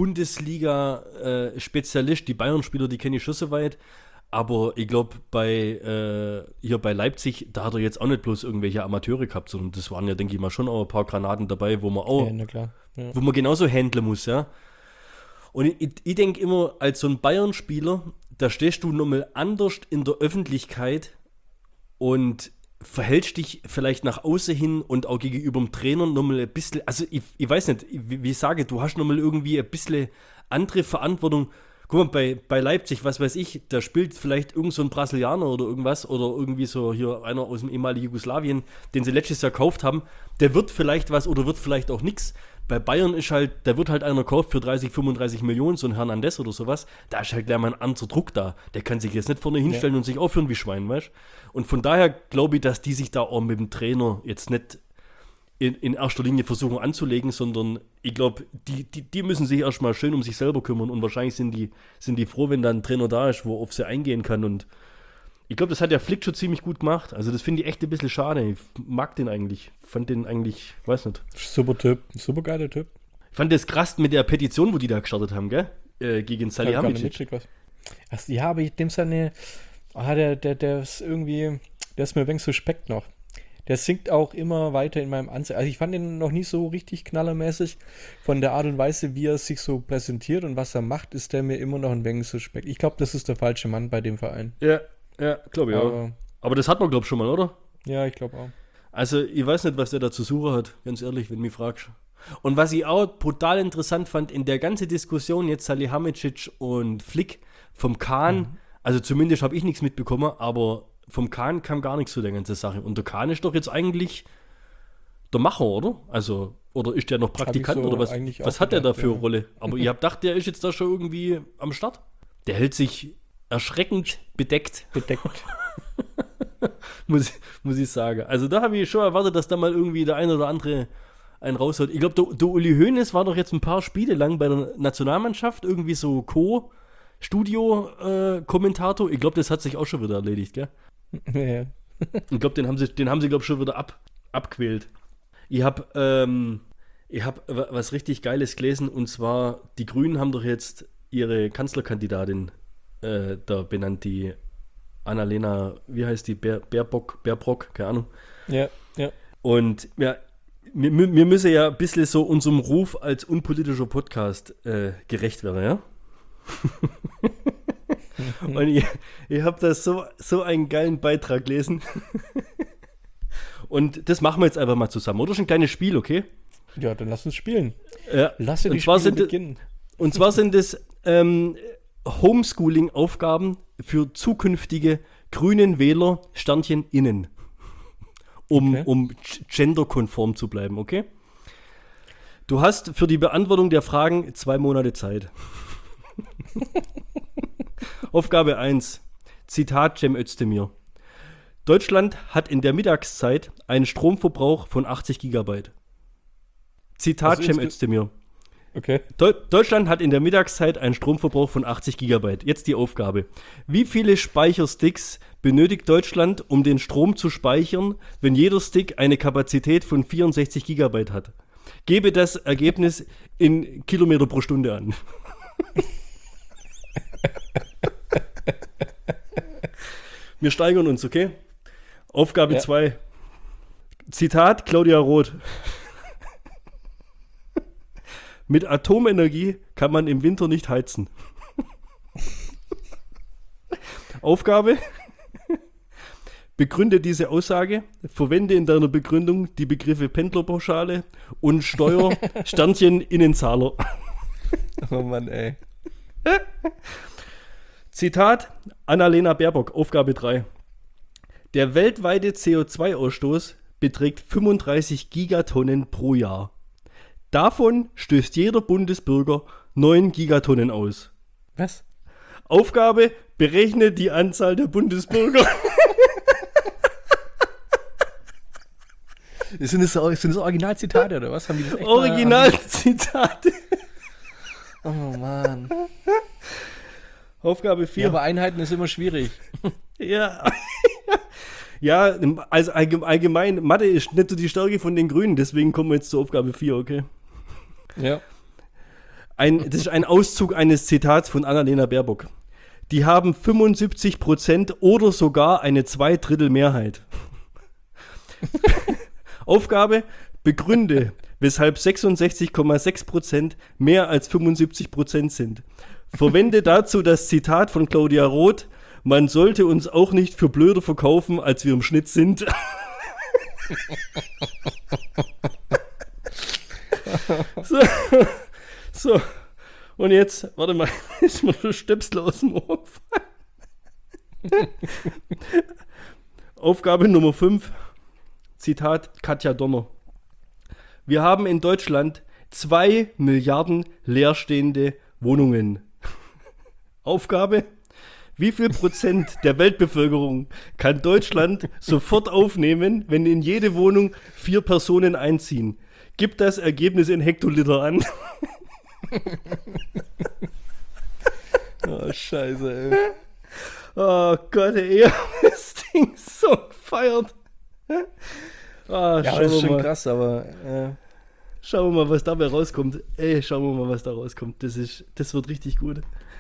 Bundesliga-Spezialist. Die Bayern-Spieler, die kenne ich schon so weit. Aber ich glaube, bei äh, hier bei Leipzig, da hat er jetzt auch nicht bloß irgendwelche Amateure gehabt, sondern das waren ja, denke ich mal, schon auch ein paar Granaten dabei, wo man auch, Ja, na klar. Ja. wo man genauso handeln muss, ja. Und ich, ich denke immer, als so ein Bayern-Spieler, da stehst du nochmal anders in der Öffentlichkeit und verhältst dich vielleicht nach außen hin und auch gegenüber dem Trainer nochmal ein bisschen, also ich, ich weiß nicht, wie, wie ich sage, du hast nochmal irgendwie ein bisschen andere Verantwortung. Guck mal, bei, bei Leipzig, was weiß ich, da spielt vielleicht irgend so ein Brasilianer oder irgendwas oder irgendwie so hier einer aus dem ehemaligen Jugoslawien, den sie letztes Jahr gekauft haben, der wird vielleicht was oder wird vielleicht auch nichts. Bei Bayern ist halt, da wird halt einer gekauft für dreißig, fünfunddreißig Millionen, so ein Hernandez oder sowas, da ist halt gleich mal ein anderer Druck da. Der kann sich jetzt nicht vorne hinstellen Ja. und sich aufführen wie Schwein, weißt du? Und von daher glaube ich, dass die sich da auch mit dem Trainer jetzt nicht in, in erster Linie versuchen anzulegen, sondern ich glaube, die, die, die müssen sich erstmal schön um sich selber kümmern und wahrscheinlich sind die, sind die froh, wenn da ein Trainer da ist, wo auf sie eingehen kann und ich glaube, das hat der Flick schon ziemlich gut gemacht. Also das finde ich echt ein bisschen schade. Ich mag den eigentlich. Fand den eigentlich, weiß nicht. Super Typ, super geiler Typ. Ich fand das krass mit der Petition, wo die da gestartet haben, gell? Äh, gegen Salihamidzic. Ach, ja, aber ich dem seine, ah, der, der, der ist irgendwie, der ist mir ein wenig suspekt noch. Der sinkt auch immer weiter in meinem Ansehen. Also ich fand ihn noch nie so richtig knallermäßig. Von der Art und Weise, wie er sich so präsentiert und was er macht, ist der mir immer noch ein wenig suspekt. Ich glaube, das ist der falsche Mann bei dem Verein. Ja. Ja, glaube ich aber, auch. Aber das hat man, glaube ich, schon mal, oder? Ja, ich glaube auch. Also, ich weiß nicht, was der da zu suchen hat, ganz ehrlich, wenn du mich fragst. Und was ich auch brutal interessant fand, in der ganzen Diskussion jetzt Salihamidzic und Flick vom Kahn, mhm. also zumindest habe ich nichts mitbekommen, aber vom Kahn kam gar nichts zu der ganzen Sache. Und der Kahn ist doch jetzt eigentlich der Macher, oder? Also, oder ist der noch Praktikant, so oder was, was hat der da für eine ja. Rolle? Aber ich habe gedacht, der ist jetzt da schon irgendwie am Start. Der hält sich erschreckend bedeckt. Bedeckt. muss, muss ich sagen. Also da habe ich schon erwartet, dass da mal irgendwie der eine oder andere einen raushaut. Ich glaube, der, der Uli Hoeneß war doch jetzt ein paar Spiele lang bei der Nationalmannschaft irgendwie so Co-Studio-Kommentator. Äh, ich glaube, das hat sich auch schon wieder erledigt, gell? Ja. Ich glaube, den haben sie, den haben sie, glaube ich, schon wieder ab, abquält. Ich habe ähm, ich hab was richtig Geiles gelesen und zwar, die Grünen haben doch jetzt ihre Kanzlerkandidatin Äh, da benannt, die Annalena, wie heißt die? Bär, Baerbock, Baerbrock, keine Ahnung. Ja, ja. Und ja, wir, wir müssen ja ein bisschen so unserem Ruf als unpolitischer Podcast äh, gerecht werden, ja? Und ich, ich habe da so, so einen geilen Beitrag gelesen. Und das machen wir jetzt einfach mal zusammen, oder? Schon ein kleines Spiel, okay? Ja, dann lass uns spielen. Ja. Lass uns Spiele beginnen. Und zwar sind es ähm, Homeschooling-Aufgaben für zukünftige grünen Wähler, Sternchen innen. Um, okay. um genderkonform zu bleiben, okay? Du hast für die Beantwortung der Fragen zwei Monate Zeit. Aufgabe eins. Zitat Cem Özdemir. Deutschland hat in der Mittagszeit einen Stromverbrauch von achtzig Gigabyte. Zitat Cem Özdemir. Okay. Deu- Deutschland hat in der Mittagszeit einen Stromverbrauch von achtzig Gigabyte. Jetzt die Aufgabe. Wie viele Speichersticks benötigt Deutschland, um den Strom zu speichern, wenn jeder Stick eine Kapazität von vierundsechzig Gigabyte hat? Gebe das Ergebnis in Kilometer pro Stunde an. Wir steigern uns, okay? Aufgabe zwei. Ja. Zitat Claudia Roth. Mit Atomenergie kann man im Winter nicht heizen. Aufgabe. Begründe diese Aussage. Verwende in deiner Begründung die Begriffe Pendlerpauschale und Steuer, Sternchen, Innenzahler. Oh Mann, ey. Zitat Annalena Baerbock, Aufgabe drei. Der weltweite C O zwei Ausstoß beträgt fünfunddreißig Gigatonnen pro Jahr. Davon stößt jeder Bundesbürger neun Gigatonnen aus. Was? Aufgabe, berechne die Anzahl der Bundesbürger. Sind das, sind das Originalzitate oder was? Haben die das echt Originalzitate. Oh Mann. Aufgabe vier. Ja, aber Einheiten ist immer schwierig. Ja. Ja, also allgemein, Mathe ist nicht so die Stärke von den Grünen, deswegen kommen wir jetzt zur Aufgabe vier, okay? Ja. Ein, das ist ein Auszug eines Zitats von Annalena Baerbock. Die haben fünfundsiebzig Prozent oder sogar eine Zweidrittelmehrheit. Aufgabe, begründe, weshalb sechsundsechzig Komma sechs Prozent mehr als fünfundsiebzig Prozent sind. Verwende dazu das Zitat von Claudia Roth: Man sollte uns auch nicht für blöder verkaufen, als wir im Schnitt sind. so, so, und jetzt, warte mal, ist mir der Stöpsel aus dem Ohr gefallen. Aufgabe Nummer fünf, Zitat Katja Donner. Wir haben in Deutschland zwei Milliarden leerstehende Wohnungen. Aufgabe: Wie viel Prozent der Weltbevölkerung kann Deutschland sofort aufnehmen, wenn in jede Wohnung vier Personen einziehen? Gib das Ergebnis in Hektoliter an. Oh, scheiße, ey. Oh Gott, ey, ich hab das Ding so gefeiert. Ah, Ja, das ist schon krass, aber äh, Schauen wir mal, was dabei rauskommt. Ey, schauen wir mal, was da rauskommt. Das ist, das wird richtig gut.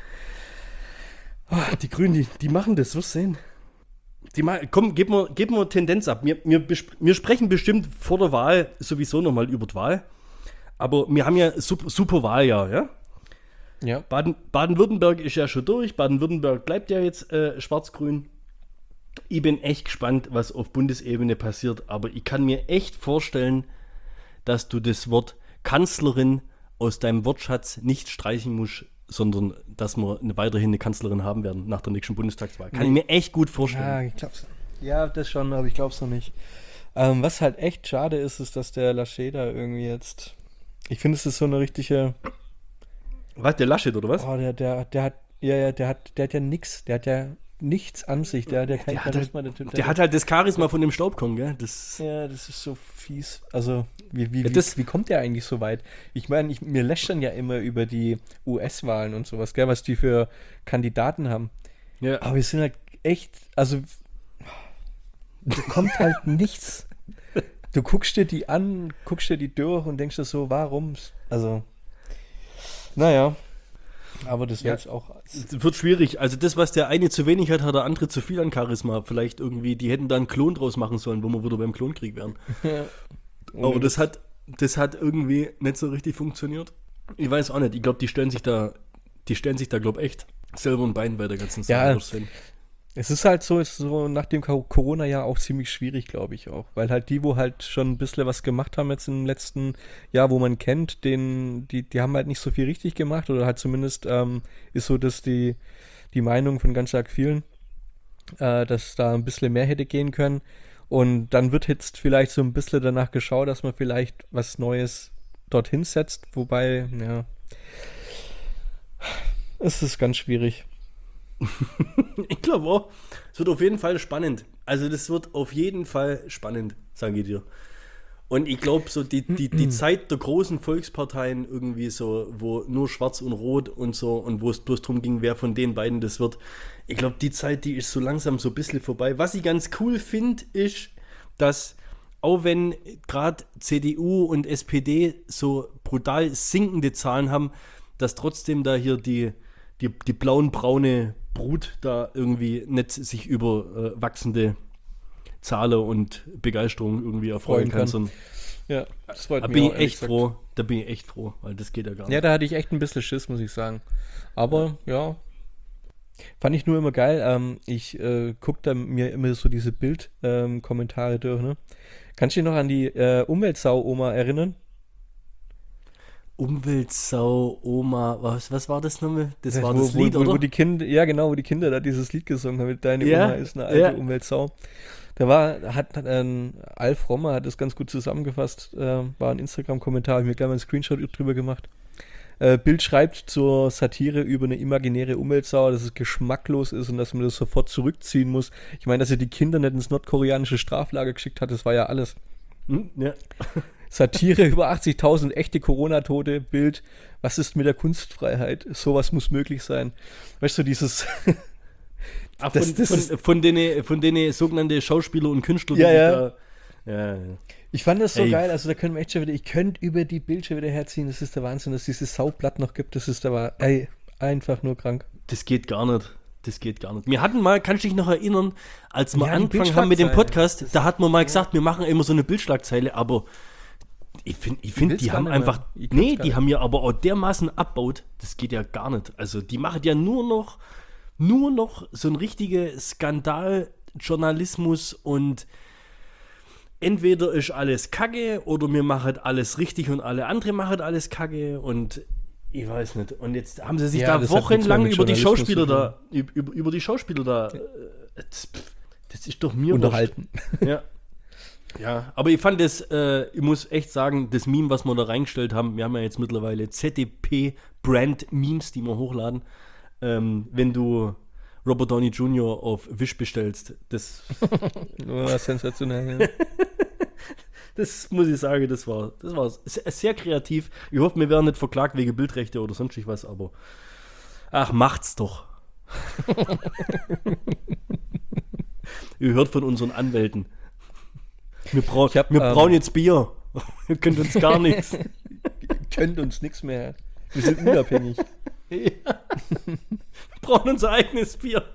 Oh, die Grünen, die, die machen das, wirst du sehen. Die ma- komm, gib mir, gib mir Tendenz ab. Wir, wir, besp- wir sprechen bestimmt vor der Wahl sowieso nochmal über die Wahl. Aber wir haben ja super, super Wahljahr, ja? ja. Baden, Baden-Württemberg ist ja schon durch. Baden-Württemberg bleibt ja jetzt äh, schwarz-grün. Ich bin echt gespannt, was auf Bundesebene passiert. Aber ich kann mir echt vorstellen, dass du das Wort Kanzlerin aus deinem Wortschatz nicht streichen musst, sondern dass wir eine, weiterhin eine Kanzlerin haben werden nach der nächsten Bundestagswahl. Kann nee. ich mir echt gut vorstellen. Ja, ich glaub's. Ja, das schon, aber ich glaub's noch nicht. Ähm, was halt echt schade ist, ist, dass der Laschet da irgendwie jetzt. Ich finde, es ist so eine richtige. Was, der Laschet oder was? Oh, der, der, der hat. Ja, ja, der hat, der hat ja nix. Der hat ja nichts an sich. Der hat ja kein der Charisma. Hat, der, der, der, der hat halt das Charisma von dem Staubkorn, gell? Das ja, das ist so fies. Also, wie, wie, ja, das, wie, wie kommt der eigentlich so weit? Ich meine, ich, mir lästern ja immer über die U S-Wahlen und sowas, gell, was die für Kandidaten haben. Ja. Aber wir sind halt echt, also da kommt halt nichts. Du guckst dir die an, guckst dir die durch und denkst dir so, warum? Also, naja. Aber das wäre ja, jetzt auch. Wird schwierig. Also das, was der eine zu wenig hat, hat der andere zu viel an Charisma. Vielleicht irgendwie, die hätten da einen Klon draus machen sollen, wo wir wieder beim Klonkrieg wären. Ja. Aber das hat, das hat irgendwie nicht so richtig funktioniert. Ich weiß auch nicht. Ich glaube, die stellen sich da, die stellen sich da, glaube ich, echt selber ein Bein bei der ganzen Sache. Ja, es ist halt so, ist so nach dem Corona-Jahr auch ziemlich schwierig, glaube ich auch. Weil halt die, wo halt schon ein bisschen was gemacht haben jetzt im letzten Jahr, wo man kennt, den, die, die haben halt nicht so viel richtig gemacht. Oder halt zumindest ähm, ist so, dass die, die Meinung von ganz arg vielen, äh, dass da ein bisschen mehr hätte gehen können. Und dann wird jetzt vielleicht so ein bisschen danach geschaut, dass man vielleicht was Neues dorthin setzt. Wobei, ja, es ist ganz schwierig. Ich glaube auch, es wird auf jeden Fall spannend. Also das wird auf jeden Fall spannend, sage ich dir. Und ich glaube, so die, die, die Zeit der großen Volksparteien irgendwie so, wo nur Schwarz und Rot und so und wo es bloß darum ging, wer von den beiden das wird. Ich glaube, die Zeit, die ist so langsam so ein bisschen vorbei. Was ich ganz cool finde, ist, dass auch wenn gerade C D U und S P D so brutal sinkende Zahlen haben, dass trotzdem da hier die, die, die blauen-braune Brut da irgendwie nicht sich über äh, wachsende Zahlen und Begeisterung irgendwie erfreuen kann. kann. Ja, das freut da mich bin auch, ich echt froh, da bin ich echt froh, weil das geht ja gar nicht. Ja, da hatte ich echt ein bisschen Schiss, muss ich sagen. Aber ja, ja fand ich nur immer geil. Ähm, ich äh, gucke da mir immer so diese Bild-Kommentare ähm, durch. Ne? Kannst du dich noch an die äh, Umweltsau-Oma erinnern? Umweltsau, Oma, was, was war das nochmal? Das, das war wo, das Lied, wo, oder? Wo die Kinder, ja, genau, wo die Kinder da dieses Lied gesungen haben, mit Deine ja, Oma ist eine alte ja. Umweltsau. Da war, hat, hat ähm, Alf Rommer hat das ganz gut zusammengefasst, äh, war ein Instagram-Kommentar, habe ich mir gleich mal einen Screenshot drüber gemacht. Äh, Bild schreibt zur Satire über eine imaginäre Umweltsau, dass es geschmacklos ist und dass man das sofort zurückziehen muss. Ich meine, dass er die Kinder nicht ins nordkoreanische Straflager geschickt hat, das war ja alles. Hm, ja. Satire über achtzigtausend echte Corona-Tote, Bild, was ist mit der Kunstfreiheit? Sowas muss möglich sein. Weißt du, dieses... Ach, von, das, das von, ist, von denen von denen sogenannte Schauspieler und Künstler. Ja, ja. Da, ja, ja. Ich fand das so Ey. geil, also da können wir echt schon wieder, ich könnte über die Bildschirme wieder herziehen, das ist der Wahnsinn, dass es dieses Saublatt noch gibt, das ist aber, ey, einfach nur krank. Das geht gar nicht. Das geht gar nicht. Wir hatten mal, kannst du dich noch erinnern, als wir ja, angefangen haben mit dem Podcast, da hat man mal gesagt, wir machen immer so eine Bildschlagzeile, aber ich finde, ich find, die haben einfach, nee, die haben ja aber auch dermaßen abbaut, das geht ja gar nicht. Also die machen ja nur noch, nur noch so ein richtiger Skandaljournalismus und entweder ist alles Kacke oder wir machen alles richtig und alle anderen machen alles Kacke und ich weiß nicht. Und jetzt haben sie sich ja, da wochenlang über die Schauspieler da, über, über die Schauspieler da, das, das ist doch mir unterhalten. Ja. Ja, aber ich fand das, äh, ich muss echt sagen, das Meme, was wir da reingestellt haben, wir haben ja jetzt mittlerweile Z D P-Brand-Memes, die wir hochladen. Ähm, wenn du Robert Downey Junior auf Wish bestellst. Das, oh, sensationell. das muss ich sagen, das war, das war sehr, sehr kreativ. Ich hoffe, wir werden nicht verklagt wegen Bildrechte oder sonst was, aber ach, macht's doch. Ihr hört von unseren Anwälten. Wir, brau- hab, wir ähm, brauchen jetzt Bier. Ihr könnt uns gar nichts. Könnt uns nichts mehr. Wir sind unabhängig. Ja. Wir brauchen unser eigenes Bier.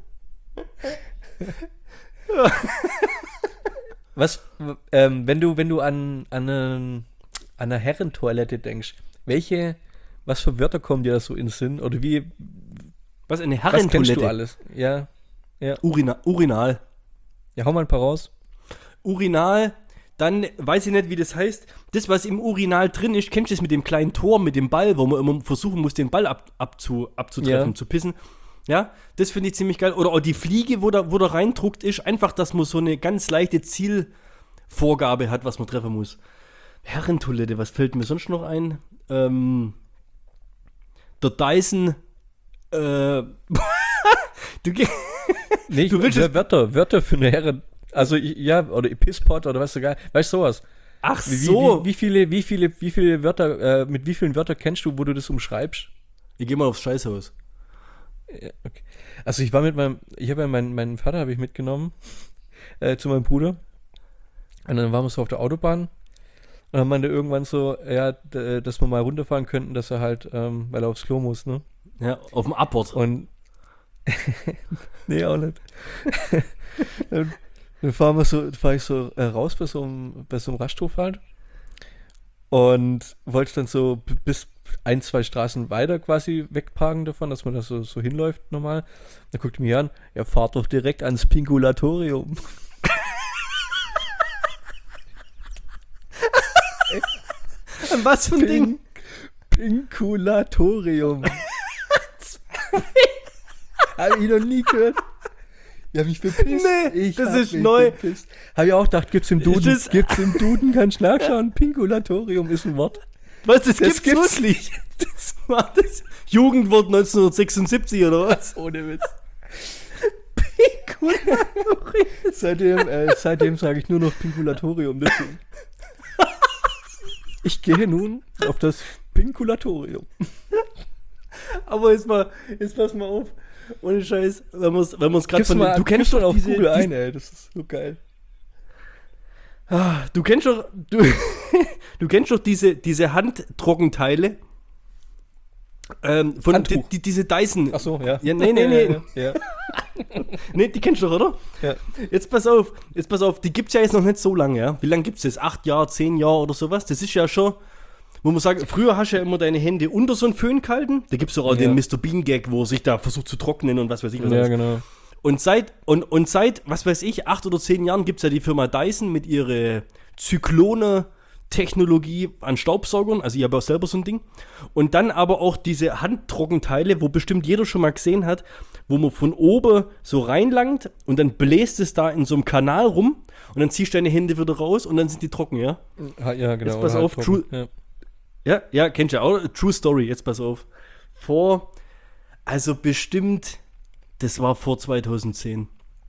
Was, ähm, wenn du, wenn du an, an, eine, an eine Herrentoilette denkst, welche, was für Wörter kommen dir da so in den Sinn? Oder wie, Was, eine was kennst Herrentoilette? du alles? Ja, ja. Urina- Urinal. Ja, hau mal ein paar raus. Urinal, dann weiß ich nicht, wie das heißt. Das, was im Urinal drin ist, kennst du das mit dem kleinen Tor, mit dem Ball, wo man immer versuchen muss, den Ball ab, abzu, abzutreffen, Ja. zu pissen. Ja, das finde ich ziemlich geil. Oder auch die Fliege, wo da, wo da reindruckt ist, einfach, dass man so eine ganz leichte Zielvorgabe hat, was man treffen muss. Herrentoilette, was fällt mir sonst noch ein? Ähm, der Dyson, äh, du, ge- Nee, Du willst Wör- es- Wörter, Wörter für eine Herren, also ich- ja, oder Pisspot oder was sogar, weißt du sowas? ach Wie, so. wie, wie viele, wie viele, wie viele Wörter, äh, mit wie vielen Wörtern kennst du, wo du das umschreibst? Ich geh mal aufs Scheißhaus. Ja, okay. Also ich war mit meinem, ich habe ja meinen, meinen Vater habe ich mitgenommen äh, zu meinem Bruder und dann waren wir so auf der Autobahn und dann meinte er irgendwann so, ja, d- dass wir mal runterfahren könnten, dass er halt, ähm, weil er aufs Klo muss, ne? Ja, auf dem Abort. Und nee, auch nicht. dann, dann fahren wir so, fahre ich so äh, raus bei so einem, bei so einem Rasthof halt und wollte dann so b- bis ein, zwei Straßen weiter quasi wegparken davon, dass man da so, so hinläuft normal. Dann guckt er mich an, ja, fahrt doch direkt ans Pinkulatorium. An was für ein Ding? Pinkulatorium. Hab ich noch nie gehört. Ich hab mich verpisst. Nee, ich das hab ist mich neu. Verpisst. Hab ich auch gedacht, gibt's im Duden, das- gibt's im Duden, kannst du nachschauen. Pinkulatorium ist ein Wort. Was, das, Das gibt's, gibt's wirklich? Das war das Jugendwort neunzehnhundertsechsundsiebzig oder was? Ohne Witz. seitdem äh, seitdem sage ich nur noch Pinkulatorium. Deswegen. Ich gehe nun auf das Pinkulatorium. Aber jetzt mal, jetzt pass mal auf. Ohne Scheiß, wenn man es wenn man's gerade Gib's von mal, du kennst gib's mal doch auf diese, Google diese ein, ey. Das ist so geil. ah, du kennst doch du, du kennst doch diese diese Handtrockenteile ähm, von Handtuch. die, die, diese Dyson. Ach so, ja. Ja, nee, nee, nee. Ja, ja. Nee, die kennst du doch, oder? Ja. Jetzt pass auf, jetzt pass auf, die gibt's ja jetzt noch nicht so lange, ja? Wie lange gibt's das? Acht Jahre, zehn Jahre oder sowas? Das ist ja schon, wo man sagt, früher hast du ja immer deine Hände unter so einen Föhn gehalten. Da gibt's doch auch Ja. den Mister Bean-Gag, wo er sich da versucht zu trocknen und was weiß ich was. Ja, alles. genau. Und seit, und, und seit, was weiß ich, acht oder zehn Jahren gibt's ja die Firma Dyson mit ihrer Zyklone-Technologie an Staubsaugern. Also ich habe auch selber so ein Ding. Und dann aber auch diese Handtrockenteile, wo bestimmt jeder schon mal gesehen hat, wo man von oben so reinlangt und dann bläst es da in so einem Kanal rum und dann ziehst du deine Hände wieder raus und dann sind die trocken, ja? Ha- Ja, genau. Jetzt pass oder auf, halt True- trocken. Ja. Ja, ja, kennst du ja auch. True Story, jetzt pass auf. Vor, also bestimmt, das war vor zweitausendzehn,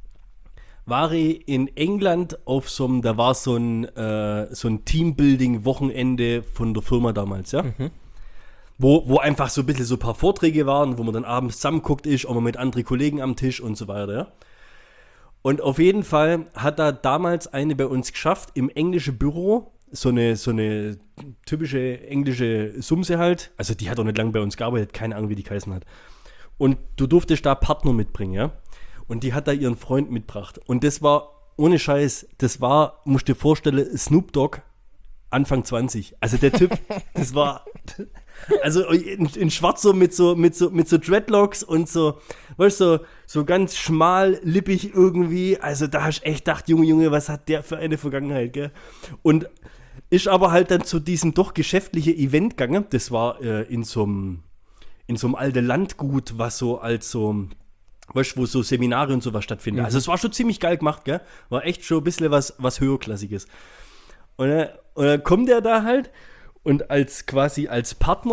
war ich in England auf so einem, da war so ein, äh, so ein Teambuilding-Wochenende von der Firma damals, ja? Mhm. Wo, wo einfach so ein bisschen so ein paar Vorträge waren, wo man dann abends zusammenguckt ist, auch mal mit anderen Kollegen am Tisch und so weiter, ja? Und auf jeden Fall hat da damals eine bei uns geschafft, im englischen Büro, so eine, so eine typische englische Sumse halt. Also die hat auch nicht lange bei uns gearbeitet, keine Ahnung, wie die geheißen hat. Und du durftest da Partner mitbringen, ja. Und die hat da ihren Freund mitgebracht. Und das war, ohne Scheiß, das war, musst dir vorstellen, Snoop Dogg, Anfang zwanzig. Also der Typ, das war, also in, in schwarz so mit so, mit so, mit so Dreadlocks und so, weißt du, so, so ganz schmal, lippig irgendwie. Also da hast du echt gedacht, Junge, Junge, was hat der für eine Vergangenheit, gell? Und ist aber halt dann zu diesem doch geschäftlichen Event gegangen. Das war äh, in so einem in so einem alten Landgut, was so als so, weißt du, wo so Seminare und sowas stattfinden. Mhm. Also es war schon ziemlich geil gemacht, gell? War echt schon ein bisschen was, was Höherklassiges. Und, dann- und dann kommt der da halt und als quasi als Partner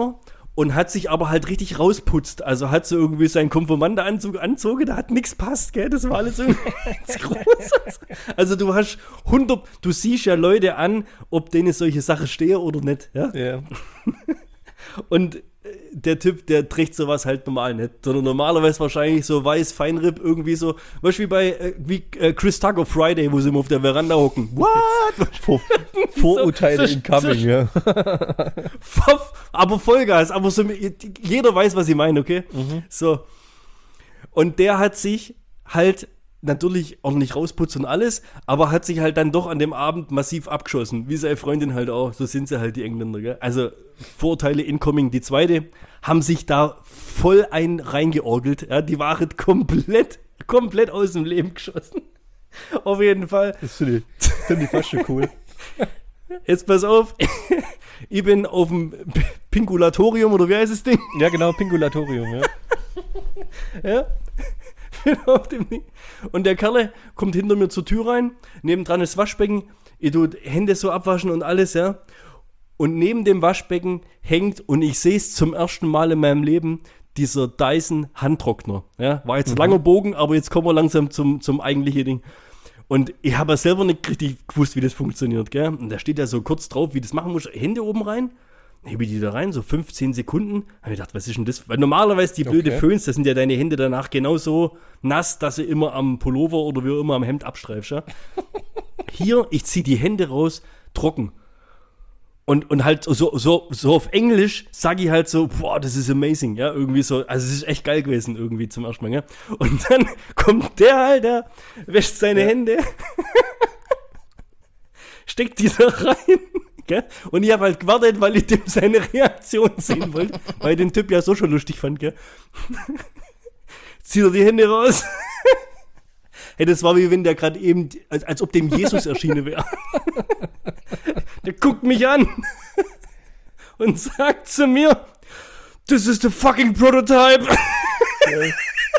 und hat sich aber halt richtig rausputzt. Also hat so irgendwie seinen Konformanteanzug anzogen, da hat nichts passt, gell? Das war alles irgendwie ganz groß. Also du hast hundert, du siehst ja Leute an, ob denen solche Sachen stehen oder nicht, ja? Ja. Und der Typ, der trägt sowas halt normal nicht. Sondern normalerweise wahrscheinlich so weiß Feinripp irgendwie so, weißt du, wie bei äh, wie, äh, Chris Tucker Friday, wo sie immer auf der Veranda hocken. What? Vor, Vorurteile so, incoming, so, ja. Aber Vollgas, aber so, jeder weiß, was ich meine, okay? Mhm. So. Und der hat sich halt natürlich ordentlich rausputzt und alles, aber hat sich halt dann doch an dem Abend massiv abgeschossen, wie seine Freundin halt auch, so sind sie halt die Engländer, gell? Also Vorurteile incoming, die zweite, haben sich da voll ein reingeorgelt, ja, die waren komplett, komplett aus dem Leben geschossen, auf jeden Fall. Das finde ich, find ich fast schon cool. Jetzt pass auf, ich bin auf dem Pinkulatorium, oder wie heißt das Ding? Ja genau, Pinkulatorium, ja. Ja, auf dem Ding. Und der Kerle kommt hinter mir zur Tür rein, nebendran ist Waschbecken, ich tue Hände so abwaschen und alles, ja. Und neben dem Waschbecken hängt, und ich sehe es zum ersten Mal in meinem Leben, dieser Dyson Handtrockner. Ja, war jetzt ein mhm. langer Bogen, aber jetzt kommen wir langsam zum, zum eigentlichen Ding. Und ich habe ja selber nicht richtig gewusst, wie das funktioniert, gell. Und da steht ja so kurz drauf, wie das machen muss. Hände oben rein. Hebe ich die da rein, so fünfzehn Sekunden. Habe ich gedacht, was ist denn das? Weil normalerweise die blöde okay. Föhns, das sind ja deine Hände danach genauso nass, dass sie immer am Pullover oder wie auch immer am Hemd abstreifst. Ja? Hier, ich ziehe die Hände raus, trocken. Und, und halt so, so, so auf Englisch sage ich halt so, boah, das ist amazing, ja, irgendwie so, also es ist echt geil gewesen irgendwie zum ersten Mal, ja. Und dann kommt der halt, der wäscht seine ja. Hände, steckt die da rein. Gell? Und ich habe halt gewartet, weil ich dem seine Reaktion sehen wollte, weil ich den Typ ja so schon lustig fand, gell? Zieht er die Hände raus. Hey, das war wie wenn der gerade eben, als, als ob dem Jesus erschienen wäre. Der guckt mich an und sagt zu mir, this is the fucking prototype. Okay.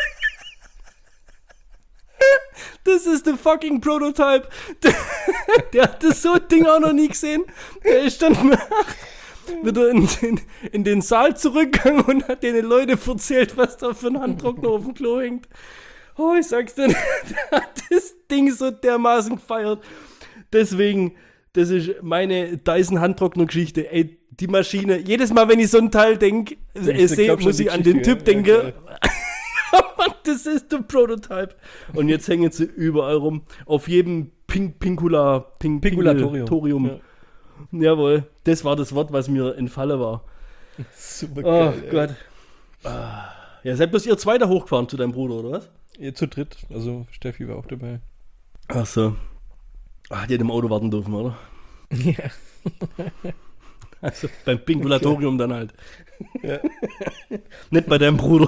This is the fucking prototype. Der, der hat das so ein Ding auch noch nie gesehen. Der ist dann wieder in, in, in den Saal zurückgegangen und hat den Leuten erzählt, was da für ein Handtrockner auf dem Klo hängt. Oh, ich sag's dir, der hat das Ding so dermaßen gefeiert. Deswegen, das ist meine Dyson-Handtrockner-Geschichte. Ey, die Maschine, jedes Mal, wenn ich so ein Teil denke, sehe, muss ich an den Typ denken. Ja, das ist der Prototype. Und jetzt hängen sie überall rum. Auf jedem Pink, Pinkula, Pink, Pinkulatorium. Ja. Jawohl, das war das Wort, was mir entfallen war. Super geil. Oh Gott. Ah. Ja, seid bloß ihr Zweiter hochgefahren zu deinem Bruder, oder was? Ihr zu dritt. Also Steffi war auch dabei. Ach so. Ach, die hat im Auto warten dürfen, oder? Ja. Also beim Pinkulatorium okay. Dann halt. Ja. Nicht bei deinem Bruder.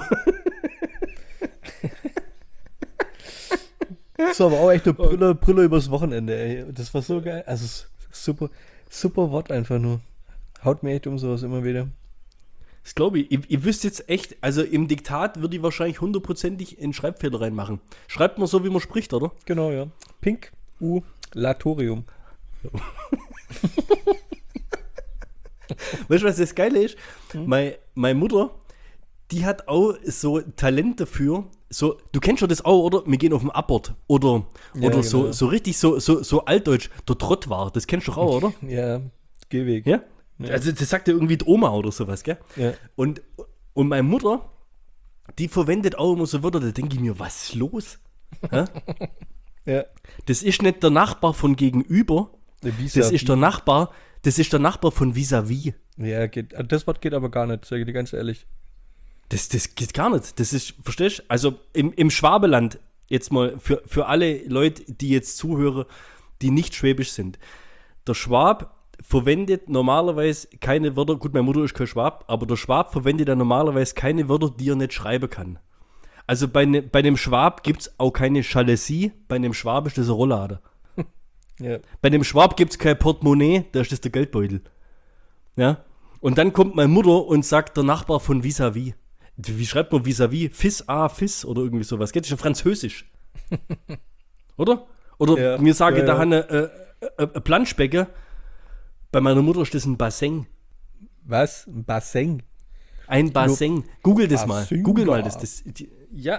Das war aber auch echt eine Brille, Brille übers Wochenende, ey. Das war so geil. Also super, super Wort einfach nur. Haut mir echt um sowas immer wieder. Das glaube ich. ich. Ihr wisst jetzt echt, also im Diktat würde ich wahrscheinlich hundertprozentig einen Schreibfehler reinmachen. Schreibt man so, wie man spricht, oder? Genau, ja. Pink U Latorium. Weißt du, was das Geile ist? Hm? Meine, meine Mutter, die hat auch so Talent dafür. So, du kennst schon das auch, oder? Wir gehen auf den Abort. Oder, ja, oder genau. so, so richtig so, so, so altdeutsch. Der Trott war. Das kennst du doch auch, oder? Ja, Gehweg. Ja? Ja? Also das sagt ja irgendwie die Oma oder sowas, gell? Ja. Und, und meine Mutter, die verwendet auch immer so Wörter, da denke ich mir, was ist los? Ja. Das ist nicht der Nachbar von gegenüber. Das ist der Nachbar, das ist der Nachbar von vis-à-vis. Ja, geht, das Wort geht aber gar nicht, sage ich dir ganz ehrlich. Das, das geht gar nicht. Das ist, verstehst du? Also im, im Schwabeland, jetzt mal für, für alle Leute, die jetzt zuhören, die nicht schwäbisch sind. Der Schwab verwendet normalerweise keine Wörter, gut, meine Mutter ist kein Schwab, aber der Schwab verwendet ja normalerweise keine Wörter, die er nicht schreiben kann. Also bei, ne, bei einem Schwab gibt es auch keine Jalousie, bei einem Schwab ist das eine Rolllade. Ja. Bei einem Schwab gibt es kein Portemonnaie, da ist das der Geldbeutel. Ja? Und dann kommt meine Mutter und sagt, der Nachbar von vis-à-vis. Wie schreibt man vis-à-vis? Fis, ah, Fis oder irgendwie sowas. Geht das ja Französisch. Oder? Oder ja. mir sage, ja, da ja. eine äh, äh, Planschbecken. Bei meiner Mutter ist das ein Bassin. Was? Ein Bassin? Ein Bassin. Google das mal. Bassin. Google mal das. das die, ja.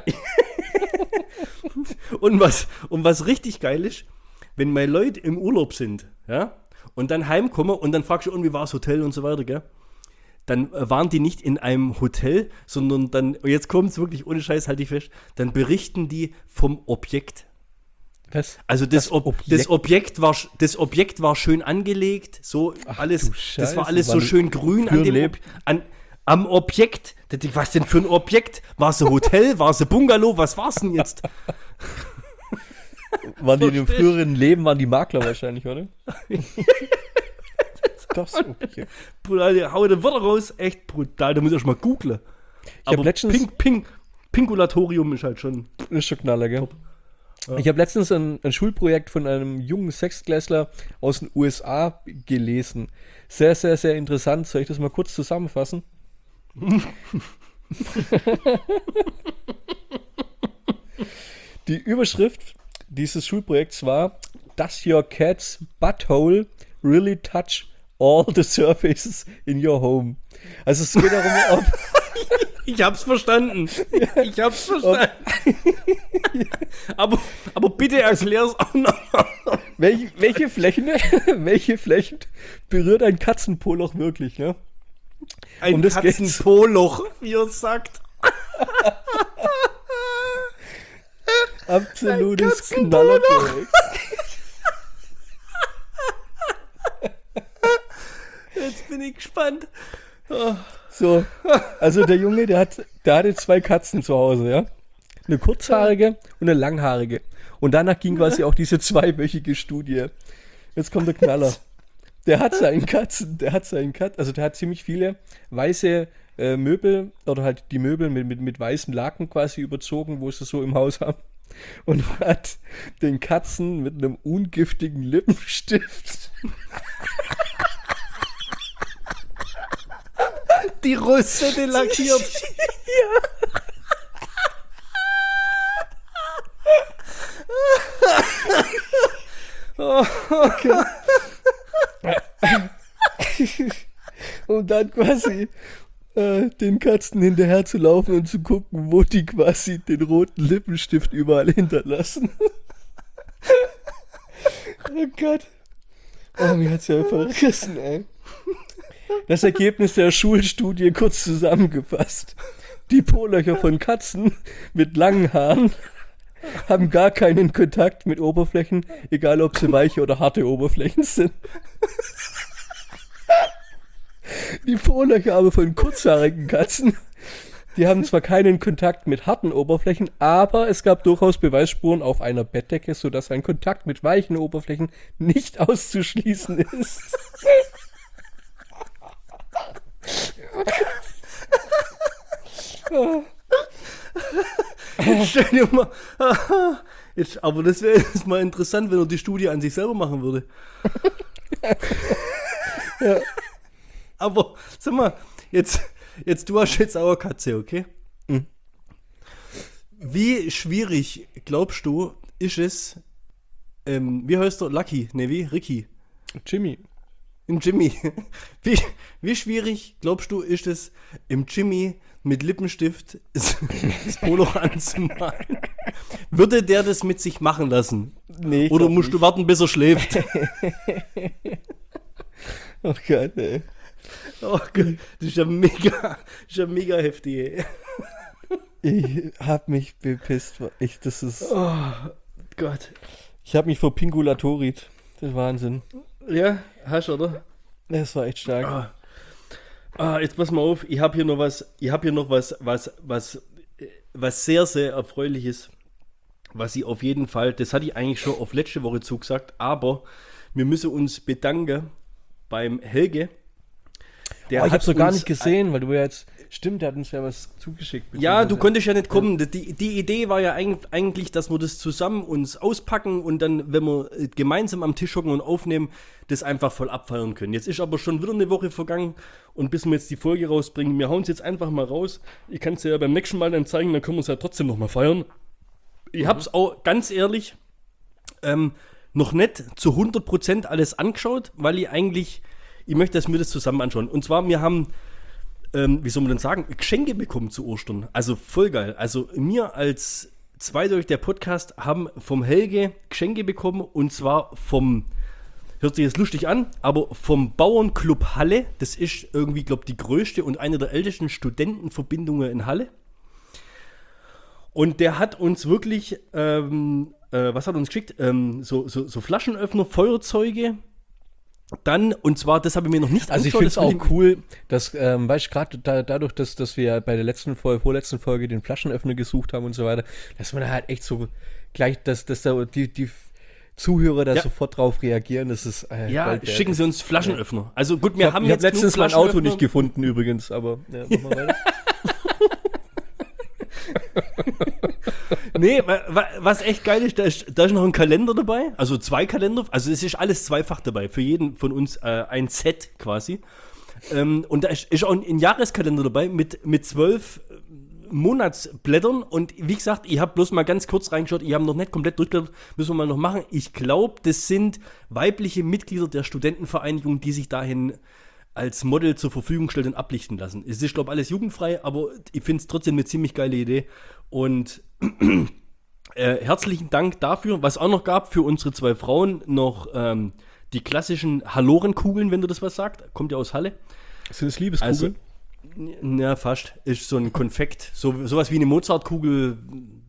und, was, und was richtig geil ist, wenn meine Leute im Urlaub sind, ja, und dann heimkommen und dann fragst du, und wie war das Hotel und so weiter, gell? Dann äh, waren die nicht in einem Hotel, sondern dann, jetzt kommt es wirklich ohne Scheiß, halte ich fest, dann berichten die vom Objekt. Was? Also das, Das Ob, Objekt? das, Objekt war, das Objekt war schön angelegt, so Ach, alles, du das Scheiße, war alles so wann- schön grün für an ein dem Leb- Ob, an, am Objekt. Da denk ich, was denn für ein Objekt? War es ein Hotel? War es ein Bungalow? Was war es denn jetzt? Waren die in dem Versteh ich. früheren Leben, waren die Makler wahrscheinlich, oder? Das Objekt. Brutal, hau den Wörter raus, echt brutal, da muss ich erst mal googlen. hab Aber letztens- Pink, Pink, Pinkulatorium ist halt schon. Das ist schon Knaller, gell? Ja. Ich habe letztens ein, ein Schulprojekt von einem jungen Sechstklässler aus den U S A gelesen. Sehr, sehr, sehr interessant. Soll ich das mal kurz zusammenfassen? Die Überschrift dieses Schulprojekts war: Does your cat's butthole really touch all the surfaces in your home? Also es geht darum, ob Ich hab's verstanden. Ich hab's verstanden. aber, aber bitte erklär's auch noch. welche, welche Flächen, welche Flächen berührt ein Katzenpoloch wirklich, ne? Ein Um das geht's. Katzenpoloch, wie er sagt. Absolutes Ein Knallerprojekt. Jetzt bin ich gespannt. So, also der Junge, der hat, der hatte zwei Katzen zu Hause, ja? Eine kurzhaarige und eine langhaarige. Und danach ging quasi auch diese zweiwöchige Studie. Jetzt kommt der Knaller. Der hat seinen Katzen, der hat seinen Kat, also der hat ziemlich viele weiße äh, Möbel oder halt die Möbel mit, mit, mit weißen Laken quasi überzogen, wo sie so im Haus haben. Und hat den Katzen mit einem ungiftigen Lippenstift Die Rosette lackiert. um dann quasi äh, den Katzen hinterher zu laufen und zu gucken, wo die quasi den roten Lippenstift überall hinterlassen. Oh Gott. Oh, mir hat's ja verrissen, ey. Das Ergebnis der Schulstudie kurz zusammengefasst. Die Po-Löcher von Katzen mit langen Haaren haben gar keinen Kontakt mit Oberflächen, egal ob sie weiche oder harte Oberflächen sind. Die Po-Löcher aber von kurzhaarigen Katzen, die haben zwar keinen Kontakt mit harten Oberflächen, aber es gab durchaus Beweisspuren auf einer Bettdecke, sodass ein Kontakt mit weichen Oberflächen nicht auszuschließen ist. Jetzt stell dir mal. Jetzt, aber das wäre jetzt mal interessant, wenn er die Studie an sich selber machen würde. Ja. Aber sag mal, jetzt, jetzt du hast jetzt auch eine Katze, okay? Mhm. Wie schwierig, glaubst du, ist es, ähm, wie heißt der? Lucky? Ne, wie? Ricky? Jimmy. Im Jimmy. Wie, wie schwierig, glaubst du, ist es, im Jimmy mit Lippenstift das Poloch anzumalen? Würde der das mit sich machen lassen? Nee, ich Oder glaub musst du nicht. warten, bis er schläft? Oh Gott, ey. Oh Gott, das ist ja mega, das ist ja mega heftig, ey. Ich hab mich bepisst. Ich, das ist, Oh Gott. ich hab mich verpingulatorit. Das ist Wahnsinn. Ja, hast du, oder? Das war echt stark. Ah. Ah, jetzt pass mal auf, ich habe hier noch was, ich habe hier noch was, was, was, äh, was sehr, sehr Erfreuliches, was ich auf jeden Fall, das hatte ich eigentlich schon auf letzte Woche zugesagt, aber wir müssen uns bedanken beim Helge. Der Oh, ich hat hab's so gar uns nicht gesehen, weil du ja jetzt, stimmt, der hat uns ja was zugeschickt. Ja, du beziehungsweise- konntest ja nicht kommen. Die, die Idee war ja eig- eigentlich, dass wir das zusammen uns auspacken und dann, wenn wir äh, gemeinsam am Tisch hocken und aufnehmen, das einfach voll abfeiern können. Jetzt ist aber schon wieder eine Woche vergangen und bis wir jetzt die Folge rausbringen, wir hauen es jetzt einfach mal raus. Ich kann es dir ja beim nächsten Mal dann zeigen, dann können wir es ja trotzdem noch mal feiern. Ich hab's auch ganz ehrlich ähm, noch nicht zu hundert Prozent alles angeschaut, weil ich eigentlich, ich möchte, dass wir das zusammen anschauen. Und zwar, wir haben ähm, wie soll man denn sagen, Geschenke bekommen zu Ostern. Also voll geil. Also mir als Zweideutig der Podcast haben vom Helge Geschenke bekommen und zwar vom, hört sich jetzt lustig an, aber vom Bauernclub Halle. Das ist irgendwie, glaube ich, die größte und eine der ältesten Studentenverbindungen in Halle. Und der hat uns wirklich, ähm, äh, was hat er uns geschickt? Ähm, so, so, so Flaschenöffner, Feuerzeuge. Dann, und zwar, das habe ich mir noch nicht Also ich finde es auch cool, dass, ähm, weißt du, gerade da, dadurch, dass, dass wir bei der letzten Folge, vorletzten Folge den Flaschenöffner gesucht haben und so weiter, dass man da halt echt so gleich, dass, dass da die, die Zuhörer da ja. sofort drauf reagieren, das ist äh, ja, schicken sie uns Flaschenöffner. Ja. Also gut, wir ich hab, haben ich jetzt hab letztens mein Auto nicht gefunden übrigens, aber ja, mach mal weiter. Nee, was echt geil ist, da ist, da ist noch ein Kalender dabei, also zwei Kalender, also es ist alles zweifach dabei, für jeden von uns äh, ein Set quasi. Ähm, und da ist, ist auch ein Jahreskalender dabei mit, mit zwölf Monatsblättern und wie gesagt, ich habe bloß mal ganz kurz reingeschaut, ich habe noch nicht komplett durchgeblättert, müssen wir mal noch machen. Ich glaube, das sind weibliche Mitglieder der Studentenvereinigung, die sich dahin als Model zur Verfügung stellen und ablichten lassen. Es ist, glaube ich, alles jugendfrei, aber ich finde es trotzdem eine ziemlich geile Idee. Und äh, herzlichen Dank dafür. Was auch noch gab für unsere zwei Frauen, noch ähm, die klassischen Halorenkugeln, wenn du das was sagst. Kommt ja aus Halle. Sind das Liebeskugeln? Also, ja, fast. Ist so ein Konfekt. So, sowas wie eine Mozartkugel.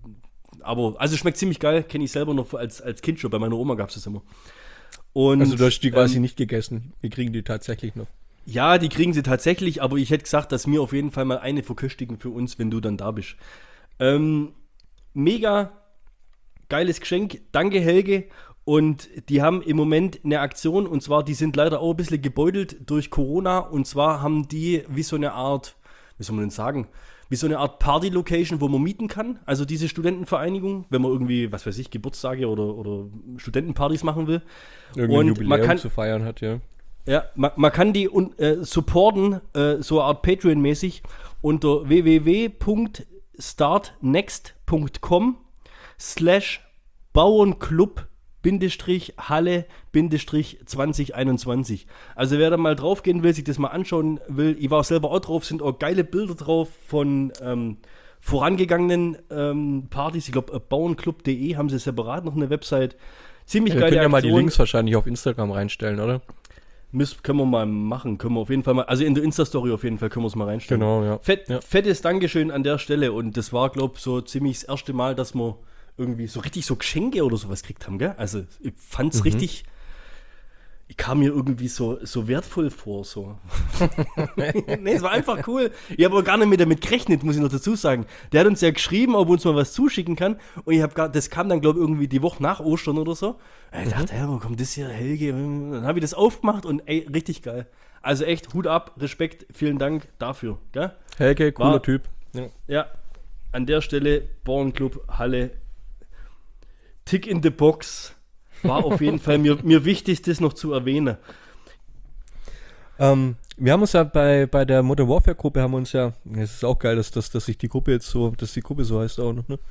Aber, also schmeckt ziemlich geil. Kenne ich selber noch als, als Kind schon. Bei meiner Oma gab es das immer. Und, also du hast die quasi ähm, nicht gegessen. Wir kriegen die tatsächlich noch. Ja, die kriegen sie tatsächlich, aber ich hätte gesagt, dass wir auf jeden Fall mal eine verköstigen für uns, wenn du dann da bist. Ähm, mega geiles Geschenk. Danke, Helge. Und die haben im Moment eine Aktion, und zwar, die sind leider auch ein bisschen gebeutelt durch Corona. Und zwar haben die wie so eine Art, wie soll man denn sagen, wie so eine Art Party-Location, wo man mieten kann. Also diese Studentenvereinigung, wenn man irgendwie, was weiß ich, Geburtstage oder, oder Studentenpartys machen will. Irgendwie und ein Jubiläum man kann, zu feiern hat, ja. Ja, man, man kann die un, äh, supporten, äh, so eine Art Patreon-mäßig, unter w w w punkt startnext punkt com slash Bauernclub Halle zwanzig einundzwanzig. Also wer da mal drauf gehen will, sich das mal anschauen will, ich war selber auch drauf, sind auch geile Bilder drauf von ähm, vorangegangenen ähm, Partys. Ich glaube, bauernclub punkt de haben sie separat noch eine Website. Ziemlich ja, geile Wir können ja Aktion. mal die Links wahrscheinlich auf Instagram reinstellen, oder? Müssen, können wir mal machen, können wir auf jeden Fall mal, also in der Insta-Story auf jeden Fall können wir es mal reinstellen. Genau, ja. Fett, ja. Fettes Dankeschön an der Stelle und das war, glaube ich, so ziemlich das erste Mal, dass wir irgendwie so richtig so Geschenke oder sowas gekriegt haben, gell? Also ich fand es mhm. richtig, ich kam mir irgendwie so, so wertvoll vor, so. Nee, es war einfach cool. Ich habe aber gar nicht mehr damit gerechnet, muss ich noch dazu sagen. Der hat uns ja geschrieben, ob er uns mal was zuschicken kann und ich habe gar, das kam dann, glaube ich, irgendwie die Woche nach Ostern oder so. Und ich dachte, mhm. hä, wo kommt das hier, Helge? Dann habe ich das aufgemacht und ey, richtig geil. Also echt, Hut ab, Respekt, vielen Dank dafür, gell? Helge, cooler war, Typ. Ja. ja, an der Stelle Bauernclub Halle, Tick in the Box. War auf jeden Fall mir, mir wichtig, das noch zu erwähnen. Ähm, wir haben uns ja bei, bei der Modern Warfare Gruppe haben uns ja, es ist auch geil, dass, dass, dass sich die Gruppe jetzt so, dass die Gruppe so heißt auch noch, ne?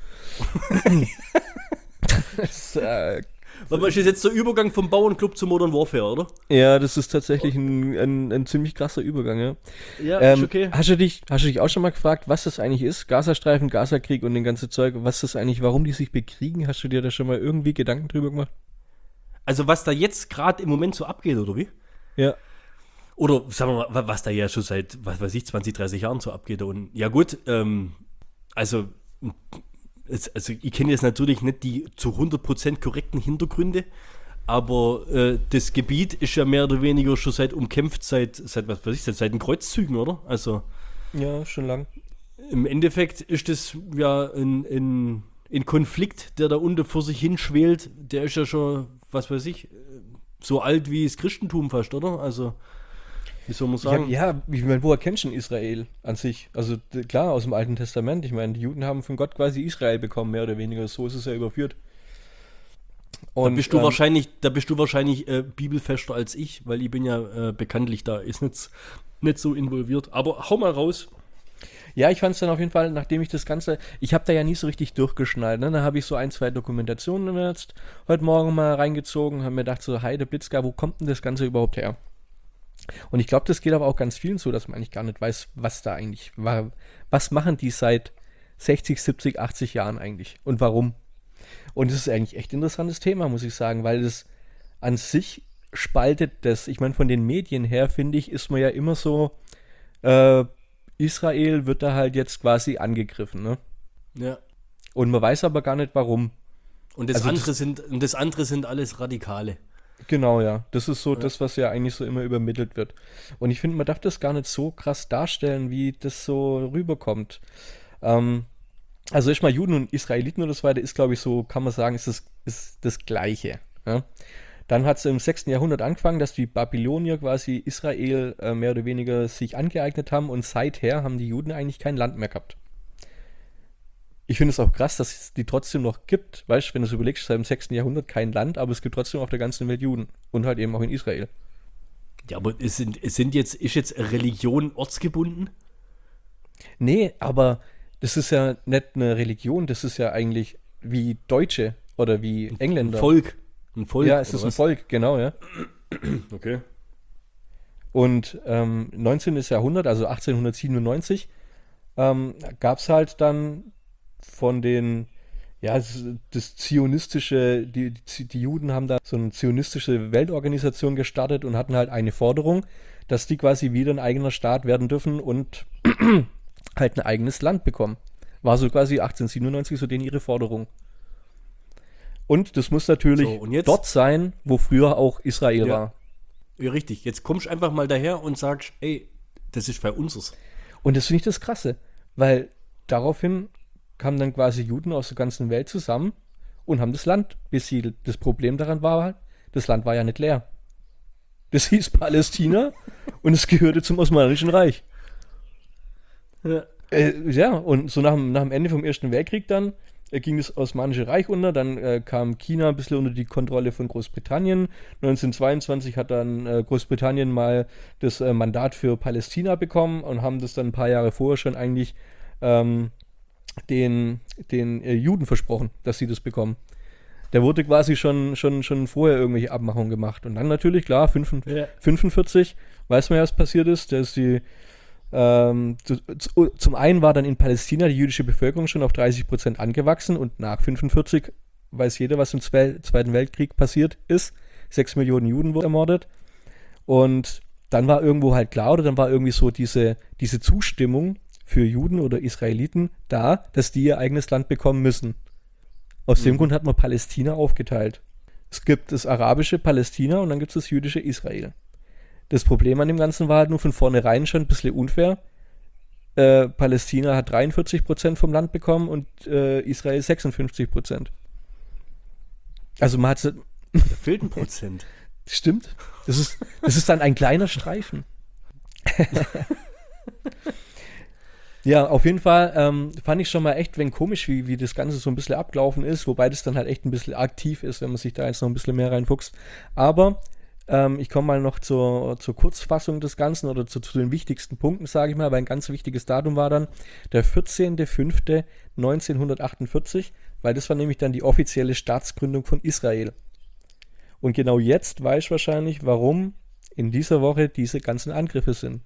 das, äh, Warte, ist jetzt der Übergang vom Bauernclub zu Modern Warfare, oder? Ja, das ist tatsächlich ein, ein, ein ziemlich krasser Übergang, ja. Ja, ähm, ist okay. Hast du, dich, hast du dich auch schon mal gefragt, was das eigentlich ist? Gazastreifen, Gazakrieg und den ganzen Zeug, was das eigentlich, warum die sich bekriegen? Hast du dir da schon mal irgendwie Gedanken drüber gemacht? Also was da jetzt gerade im Moment so abgeht, oder wie? Ja. Oder sagen wir mal, was da ja schon seit, was weiß ich, zwanzig, dreißig Jahren so abgeht. Und ja gut, ähm, also, es, also ich kenne jetzt natürlich nicht die zu hundert Prozent korrekten Hintergründe, aber äh, das Gebiet ist ja mehr oder weniger schon seit umkämpft, seit, seit was weiß ich, seit, seit den Kreuzzügen, oder? Also ja, schon lang. Im Endeffekt ist das ja ein, ein, ein Konflikt, der da unten vor sich hin schwelt, der ist ja schon, was weiß ich, so alt wie das Christentum fast, oder? Also, wie soll man sagen? Ja, ja, ich meine, woher kennst du Israel an sich? Also d- klar, aus dem Alten Testament. Ich meine, die Juden haben von Gott quasi Israel bekommen, mehr oder weniger. So ist es ja überführt. Und, da bist du ähm, wahrscheinlich, da bist du wahrscheinlich äh, bibelfester als ich, weil ich bin ja äh, bekanntlich da, ist nicht, nicht so involviert. Aber hau mal raus. Ja, ich fand es dann auf jeden Fall, nachdem ich das Ganze, ich habe da ja nie so richtig durchgeschnallt, ne? Da habe ich so ein, zwei Dokumentationen jetzt heute Morgen mal reingezogen, habe mir gedacht so, Heide Blitzka, wo kommt denn das Ganze überhaupt her? Und ich glaube, das geht aber auch ganz vielen so, dass man eigentlich gar nicht weiß, was da eigentlich war. Was machen die seit sechzig, siebzig, achtzig Jahren eigentlich und warum? Und das ist eigentlich echt ein interessantes Thema, muss ich sagen, weil das an sich spaltet das. Ich meine, von den Medien her, finde ich, ist man ja immer so, äh, Israel wird da halt jetzt quasi angegriffen, ne? Ja. Und man weiß aber gar nicht, warum. Und das, Also andere, das- sind, und das andere sind alles Radikale. Genau, ja. Das ist so Ja. das, was ja eigentlich so immer übermittelt wird. Und ich finde, man darf das gar nicht so krass darstellen, wie das so rüberkommt. Ähm, also erstmal Juden und Israeliten und das weiter ist, glaube ich, so, kann man sagen, ist das, ist das Gleiche. Ja? Dann hat es im sechsten Jahrhundert angefangen, dass die Babylonier quasi Israel äh, mehr oder weniger sich angeeignet haben und seither haben die Juden eigentlich kein Land mehr gehabt. Ich finde es auch krass, dass es die trotzdem noch gibt. Weißt du, wenn du es überlegst, seit dem sechsten Jahrhundert kein Land, aber es gibt trotzdem auf der ganzen Welt Juden. Und halt eben auch in Israel. Ja, aber es sind, es sind jetzt, ist jetzt Religion ortsgebunden? Nee, aber das ist ja nicht eine Religion, das ist ja eigentlich wie Deutsche oder wie Engländer. Ein Volk. Ein Volk. Ja, es oder ist ein was? Volk, genau, ja. Okay. Und ähm, neunzehnten. Jahrhundert, also achtzehnhundertsiebenundneunzig, ähm, gab es halt dann von den, ja, das, das zionistische, die, die, die Juden haben da so eine zionistische Weltorganisation gestartet und hatten halt eine Forderung, dass die quasi wieder ein eigener Staat werden dürfen und halt ein eigenes Land bekommen. War so quasi achtzehnhundertsiebenundneunzig so denen ihre Forderung. Und das muss natürlich So, und jetzt? dort sein, wo früher auch Israel Ja. war. Ja, richtig. Jetzt kommst du einfach mal daher und sagst, ey, das ist bei unseres. Und das finde ich das Krasse, weil daraufhin kamen dann quasi Juden aus der ganzen Welt zusammen und haben das Land besiedelt. Das Problem daran war halt, das Land war ja nicht leer. Das hieß Palästina und es gehörte zum Osmanischen Reich. Ja. Äh, ja, und so nach, dem- nach dem Ende vom Ersten Weltkrieg dann äh, ging das Osmanische Reich unter, dann äh, kam China ein bisschen unter die Kontrolle von Großbritannien. neunzehnhundertzweiundzwanzig hat dann äh, Großbritannien mal das äh, Mandat für Palästina bekommen und haben das dann ein paar Jahre vorher schon eigentlich ähm, den, den äh, Juden versprochen, dass sie das bekommen. Da wurde quasi schon, schon, schon vorher irgendwelche Abmachungen gemacht. Und dann natürlich, klar, Ja. fünfundvierzig, weiß man ja, was passiert ist. Da ist die ähm, zu, zu, zum einen war dann in Palästina die jüdische Bevölkerung schon auf dreißig Prozent angewachsen und nach fünfundvierzig weiß jeder, was im Zwe- Zweiten Weltkrieg passiert ist. Sechs Millionen Juden wurden ermordet. Und dann war irgendwo halt klar, oder dann war irgendwie so diese, diese Zustimmung für Juden oder Israeliten da, dass die ihr eigenes Land bekommen müssen. Aus dem Grund hat man Palästina aufgeteilt. Es gibt das arabische Palästina und dann gibt es das jüdische Israel. Das Problem an dem Ganzen war halt nur von vornherein schon ein bisschen unfair. Äh, Palästina hat dreiundvierzig Prozent vom Land bekommen und äh, Israel sechsundfünfzig Prozent. Also man hat so, Da fehlt ein Prozent. stimmt, das ist, das ist dann ein kleiner Streifen. Ja, auf jeden Fall ähm, fand ich schon mal echt wenn komisch, wie, wie das Ganze so ein bisschen abgelaufen ist, wobei das dann halt echt ein bisschen aktiv ist, wenn man sich da jetzt noch ein bisschen mehr reinfuchst. Aber ähm, ich komme mal noch zur, zur Kurzfassung des Ganzen oder zu, zu den wichtigsten Punkten, sage ich mal, weil ein ganz wichtiges Datum war dann der vierzehnter fünfter neunzehnhundertachtundvierzig, weil das war nämlich dann die offizielle Staatsgründung von Israel. Und genau jetzt weiß ich wahrscheinlich, warum in dieser Woche diese ganzen Angriffe sind.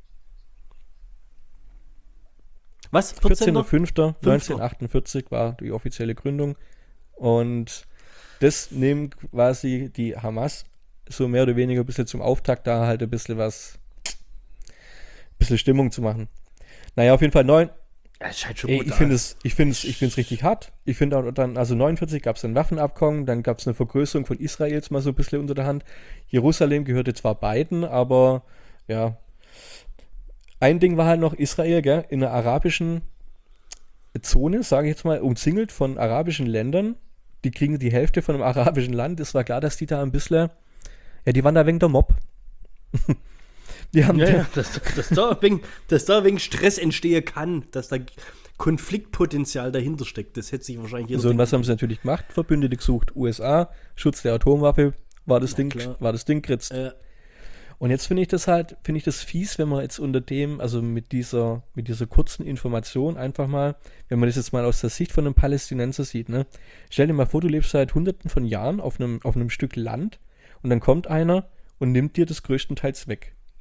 Was? vierzehnter fünfter neunzehnhundertachtundvierzig war die offizielle Gründung und das nimmt quasi die Hamas so mehr oder weniger ein bisschen zum Auftakt da halt ein bisschen was, ein bisschen Stimmung zu machen. Naja, auf jeden Fall neun. Das ist halt schon Ey, ich brutal. finde es, ich finde es, ich finde es richtig hart. Ich finde auch dann, also neunundvierzig gab es ein Waffenabkommen, dann gab es eine Vergrößerung von Israels mal so ein bisschen unter der Hand. Jerusalem gehörte zwar beiden, aber ja. Ein Ding war halt noch Israel, gell, in einer arabischen Zone, sage ich jetzt mal, umzingelt von arabischen Ländern. Die kriegen die Hälfte von einem arabischen Land. Es war klar, dass die da ein bisschen, ja, die waren da wegen der Mob. Die haben Ja, die, ja, dass, dass, da wegen, dass da wegen Stress entstehen kann, dass da Konfliktpotenzial dahinter steckt. Das hätte sich wahrscheinlich jeder so, und was denken haben sie natürlich gemacht? Verbündete gesucht. U S A, Schutz der Atomwaffe, war das Na Ding, klar. war das Ding geritzt. können. Äh, Und jetzt finde ich das halt, finde ich das fies, wenn man jetzt unter dem, also mit dieser, mit dieser kurzen Information einfach mal, wenn man das jetzt mal aus der Sicht von einem Palästinenser sieht, ne? Stell dir mal vor, du lebst seit hunderten von Jahren auf einem, auf einem Stück Land und dann kommt einer und nimmt dir das größtenteils weg.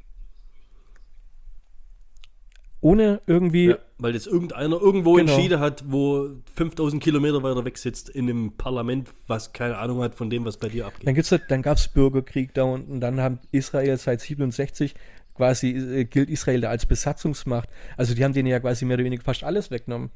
ohne irgendwie... Ja, weil jetzt irgendeiner irgendwo Genau. entschieden hat, wo fünftausend Kilometer weiter weg sitzt, in einem Parlament, was keine Ahnung hat von dem, was bei dir abgeht. Dann, gibt's, dann gab es Bürgerkrieg da unten, dann haben Israel seit siebenundsechzig quasi, äh, gilt Israel da als Besatzungsmacht. Also die haben denen ja quasi mehr oder weniger fast alles weggenommen.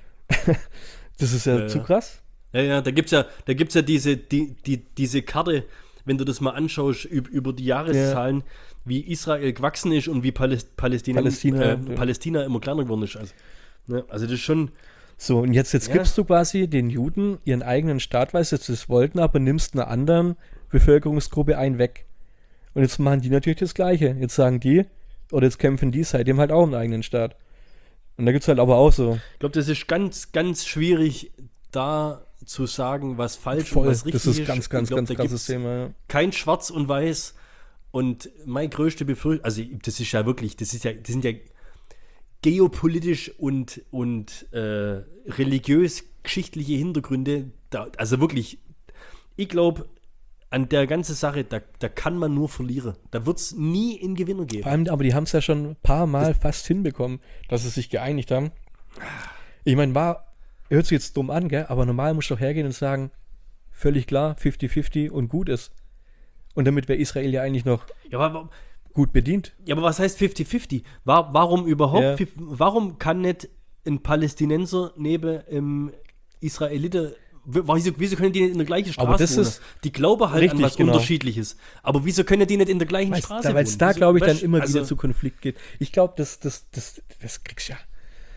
Das ist ja, Ja, zu ja. krass. Ja, ja, da gibt's ja, da gibt's ja diese, die, die, diese Karte, wenn du das mal anschaust, üb, über die Jahreszahlen, wie Israel gewachsen ist und wie Paläst, Palästina, Palästina, äh, ja. Palästina immer kleiner geworden ist. Also, ne, also das ist schon, So, und jetzt, jetzt Ja. gibst du quasi den Juden ihren eigenen Staat, weil sie das wollten, aber nimmst einer anderen Bevölkerungsgruppe einen weg. Und jetzt machen die natürlich das Gleiche. Jetzt sagen die, oder jetzt kämpfen die seitdem halt auch einen eigenen Staat. Und da gibt es halt aber auch so. ich glaube, das ist ganz, ganz schwierig, da zu sagen, was falsch Voll, und was richtig das ist ganz, ganz, ich glaub, ganz da krasses gibt's Thema. Ja. kein Schwarz und Weiß. Und meine größte Befürchtung, also das ist ja wirklich, das ist ja, das sind ja geopolitisch und, und äh, religiös-geschichtliche Hintergründe. Da, also wirklich, ich glaube, an der ganzen Sache, da, da kann man nur verlieren. Da wird es nie einen Gewinner geben. Vor allem, aber die haben es ja schon ein paar Mal fast hinbekommen, dass sie sich geeinigt haben. Ich meine, war, hört sich jetzt dumm an, gell? Aber normal muss doch hergehen und sagen, völlig klar, fünfzig fünfzig und gut ist. Und damit wäre Israel ja eigentlich noch Ja, aber, gut bedient. ja, aber was heißt fünfzig fünfzig? War, warum überhaupt? Ja. fif- Warum kann nicht ein Palästinenser neben einem Israeliter, wieso, wieso können die nicht in der gleichen Straße Aber das wohnen? ist- Die glauben halt Richtig, an was genau. Unterschiedliches. Aber wieso können die nicht in der gleichen Straße Weil es wohnen? da, Wieso- glaube ich, dann weißt, immer also, wieder zu Konflikt geht. Ich glaube, das, das, das, das kriegst du ja.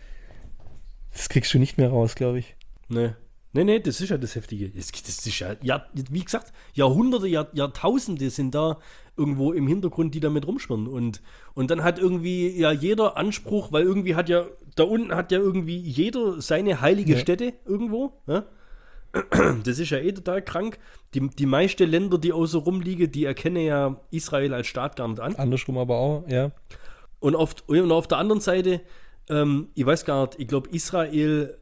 Das kriegst du nicht mehr raus, glaube ich. Nee. Nee, nee, das ist ja das Heftige. Das, das ist ja, ja, wie gesagt, Jahrhunderte, Jahr, Jahrtausende sind da irgendwo im Hintergrund, die damit rumschwirren. Und, und dann hat irgendwie ja jeder Anspruch, weil irgendwie hat ja, da unten hat ja irgendwie jeder seine heilige Ja. Stätte irgendwo. Ja? Das ist ja eh total krank. Die, die meisten Länder, die außer rumliegen, die erkennen ja Israel als Staat gar nicht an. Andersrum aber auch, ja. Und auf, und auf der anderen Seite, ähm, ich weiß gar nicht, ich glaube, Israel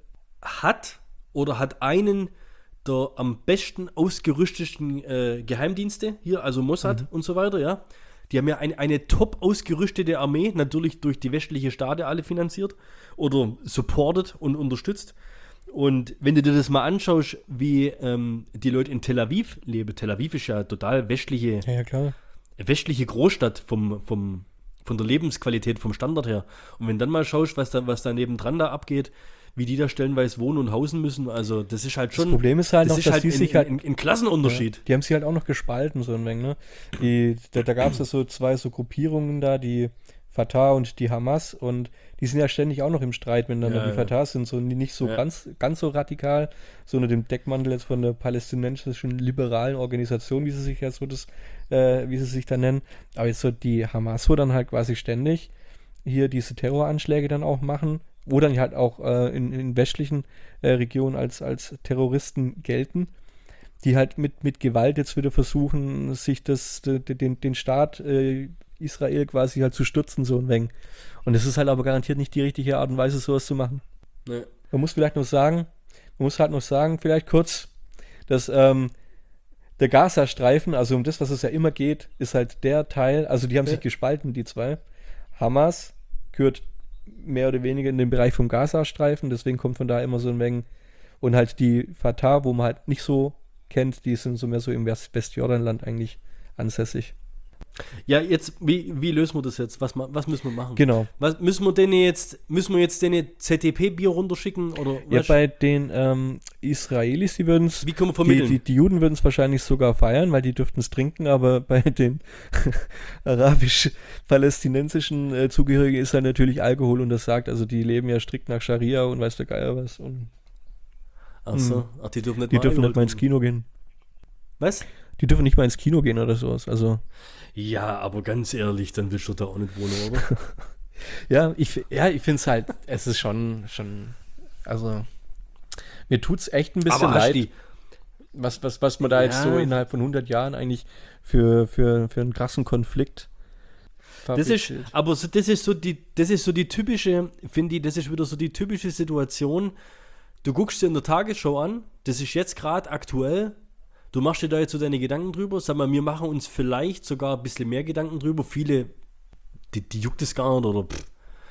hat oder hat einen der am besten ausgerüsteten äh, Geheimdienste hier, also Mossad und so weiter, ja. Die haben ja ein, eine top ausgerüstete Armee, natürlich durch die westliche Staaten alle finanziert oder supported und unterstützt. Und wenn du dir das mal anschaust, wie ähm, die Leute in Tel Aviv leben, Tel Aviv ist ja total westliche Ja, ja, klar. westliche Großstadt vom, vom, von der Lebensqualität, vom Standard her. Und wenn dann mal schaust, was da, was da nebendran da abgeht, wie die da stellenweise wohnen und hausen müssen, also das ist halt schon. Das Problem ist halt das noch, ist dass halt die ein, sich halt- ein, ein Klassenunterschied. Ja, die haben sich halt auch noch gespalten, so ein wenig, ne? Die, da da gab es ja so zwei so Gruppierungen da, die Fatah und die Hamas, und die sind ja ständig auch noch im Streit miteinander. Ja, die ja. Fatah sind so nicht so Ja. ganz, ganz so radikal, so unter dem Deckmantel jetzt von der palästinensischen liberalen Organisation, wie sie sich ja so das, äh, wie sie sich da nennen. Aber jetzt so die Hamas, wo dann halt quasi ständig hier diese Terroranschläge dann auch machen, wo dann halt auch äh, in, in westlichen äh, Regionen als, als Terroristen gelten, die halt mit, mit Gewalt jetzt wieder versuchen, sich das, de, de, den, den Staat äh, Israel quasi halt zu stürzen, so ein wenig. Und es ist halt aber garantiert nicht die richtige Art und Weise, sowas zu machen. Nee. Man muss vielleicht noch sagen, man muss halt noch sagen, vielleicht kurz, dass ähm, der Gazastreifen, also um das, was es ja immer geht, ist halt der Teil, also die haben Ja. sich gespalten, die zwei. Hamas gehört mehr oder weniger in den Bereich vom Gazastreifen, deswegen kommt von da immer so ein wenig, und halt die Fatah, wo man halt nicht so kennt, die sind so mehr so im West- Westjordanland eigentlich ansässig. Ja, jetzt, wie, wie lösen wir das jetzt? Was, ma- was müssen wir machen? Genau. Was, müssen wir denn jetzt, müssen wir jetzt den Z D P-Bier runterschicken? Oder Ja, was? bei den ähm, Israelis, die würden es, Wie können wir die, vermitteln? die, die Juden würden es wahrscheinlich sogar feiern, weil die dürften es trinken, aber bei den arabisch-palästinensischen äh, Zugehörigen ist halt natürlich Alkohol untersagt. Also die leben ja strikt nach Scharia und weiß der Geier was. Und Ach so, ach, die dürfen nicht die mal dürfen nicht Alkohol mal ins trinken. Kino gehen. Was? Die dürfen nicht mal ins Kino gehen oder sowas. Also, Ja, aber ganz ehrlich, dann willst du da auch nicht wohnen, oder? ja, ich, ja, ich finde es halt, es ist schon, schon, also, mir tut es echt ein bisschen aber hast leid, die, was, was, was man da jetzt Ja. so innerhalb von hundert Jahren eigentlich für, für, für einen krassen Konflikt Das ist, fabriziert. aber so, das ist so die, das ist so die typische, finde ich, das ist wieder so die typische Situation. Du guckst dir in der Tagesschau an, das ist jetzt gerade aktuell, du machst dir da jetzt so deine Gedanken drüber, sag mal, wir machen uns vielleicht sogar ein bisschen mehr Gedanken drüber, viele, die, die juckt es gar nicht oder pff,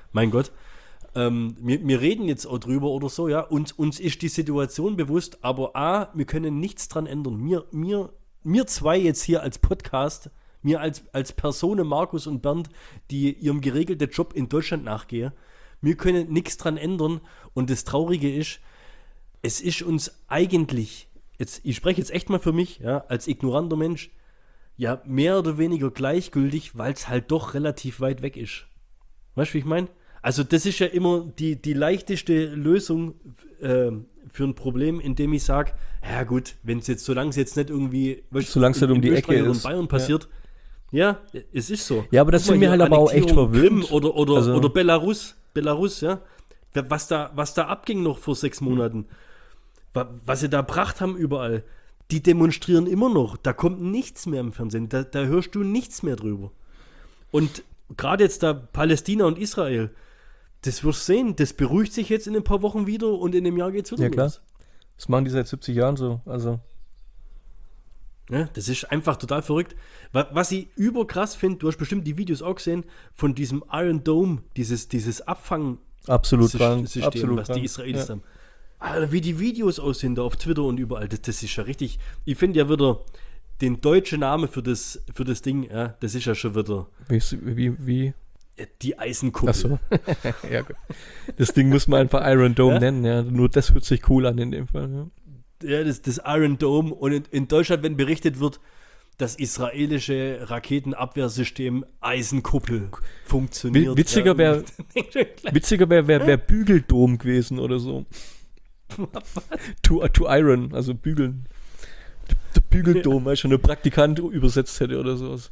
mein Gott. Ähm, wir, wir reden jetzt auch drüber oder so, ja, und uns ist die Situation bewusst, aber A, wir können nichts dran ändern. Wir, wir, wir zwei jetzt hier als Podcast, mir als, als Personen, Markus und Bernd, die ihrem geregelten Job in Deutschland nachgehen, wir können nichts dran ändern und das Traurige ist, es ist uns eigentlich, jetzt, ich spreche jetzt echt mal für mich, ja, als ignoranter Mensch, ja, mehr oder weniger gleichgültig, weil es halt doch relativ weit weg ist. Weißt du, wie ich meine? Also das ist ja immer die, die leichteste Lösung äh, für ein Problem, indem ich sage, ja gut, wenn es jetzt, solange es jetzt nicht irgendwie solange es nicht um die Ecke ist, in Bayern passiert, ja. ja, es ist so. Ja, aber das sind wir halt aber auch echt verwöhnt. Oder, oder, also. oder Belarus, Belarus, ja. Was da, was da abging noch vor sechs Monaten, was sie da gebracht haben überall, die demonstrieren immer noch. Da kommt nichts mehr im Fernsehen. Da, da hörst du nichts mehr drüber. Und gerade jetzt da Palästina und Israel, das wirst du sehen, das beruhigt sich jetzt in ein paar Wochen wieder und in einem Jahr geht's wieder ja, klar. los. Das machen die seit siebzig Jahren so. Also. Ja, das ist einfach total verrückt. Was ich überkrass finde, du hast bestimmt die Videos auch gesehen, von diesem Iron Dome, dieses, dieses Abfang- Absolut System, krank. Absolut was krank. die Israelis ja. haben. Alter, wie die Videos aussehen da auf Twitter und überall, das, das ist ja richtig. Ich finde ja wieder den deutschen Namen für das, für das Ding, ja, das ist ja schon wieder Wie, wie, wie? die Eisenkuppel. Achso. Ja, gut. Das Ding muss man einfach Iron Dome ja? nennen, ja. Nur das hört sich cool an in dem Fall. Ja, ja das, das Iron Dome. Und in, in Deutschland, wenn berichtet wird, das israelische Raketenabwehrsystem Eisenkuppel funktioniert. Witziger ja. wäre witziger wär, wär, wär Bügeldom gewesen oder so. to, to Iron, also bügeln. Der Bügeldom, weil schon ein Praktikant übersetzt hätte oder sowas.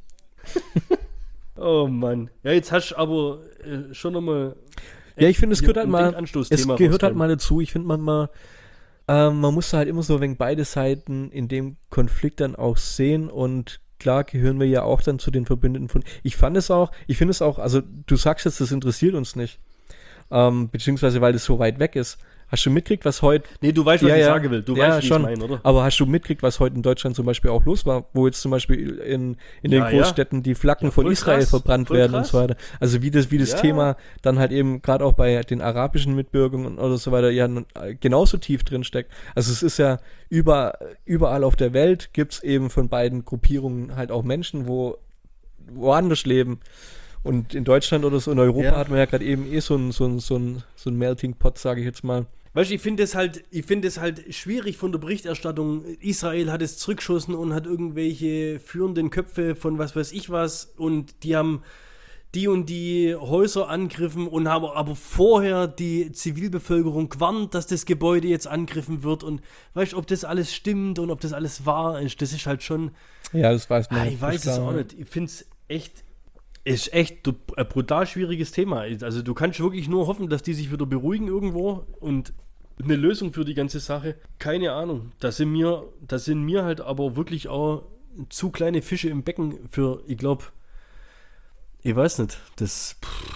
Oh Mann. Ja, jetzt hast du aber äh, schon nochmal. Ja, ich finde, es gehört halt mal. Es gehört halt mal dazu. Ich finde man mal. Ähm, man muss halt immer so wegen beide Seiten in dem Konflikt dann auch sehen und klar gehören wir ja auch dann zu den Verbündeten von. Ich fand es auch, ich finde es auch, also du sagst jetzt, das interessiert uns nicht. Ähm, beziehungsweise weil das so weit weg ist. Hast du mitgekriegt, was heute... Nee, du weißt, was ja, ich ja, sagen will. Du ja, weißt, wie schon. ich meine, oder? Aber hast du mitgekriegt, was heute in Deutschland zum Beispiel auch los war? Wo jetzt zum Beispiel in, in den ja, Großstädten ja. die Flaggen ja, von Israel krass, verbrannt werden krass. und so weiter. Also wie das, wie das ja. Thema dann halt eben gerade auch bei den arabischen Mitbürgern oder so weiter ja genauso tief drin steckt. Also es ist ja über, überall auf der Welt gibt es eben von beiden Gruppierungen halt auch Menschen, wo woanders leben. Und in Deutschland oder so in Europa ja. hat man ja gerade eben eh so ein, so ein, so ein, so ein Melting Pot, sage ich jetzt mal. Weißt du, ich finde es halt, ich finde es halt schwierig von der Berichterstattung. Israel hat es zurückgeschossen und hat irgendwelche führenden Köpfe von was weiß ich was und die haben die und die Häuser angegriffen und haben aber vorher die Zivilbevölkerung gewarnt, dass das Gebäude jetzt angegriffen wird und weißt du, ob das alles stimmt und ob das alles wahr ist, das ist halt schon. Ja, das weiß man. Ah, ich weiß es auch nicht. Ich finde es echt. Ist echt ein brutal schwieriges Thema. Also du kannst wirklich nur hoffen, dass die sich wieder beruhigen irgendwo und eine Lösung für die ganze Sache. Keine Ahnung. Da sind mir, da sind mir halt aber wirklich auch zu kleine Fische im Becken für, ich glaube, ich weiß nicht, das,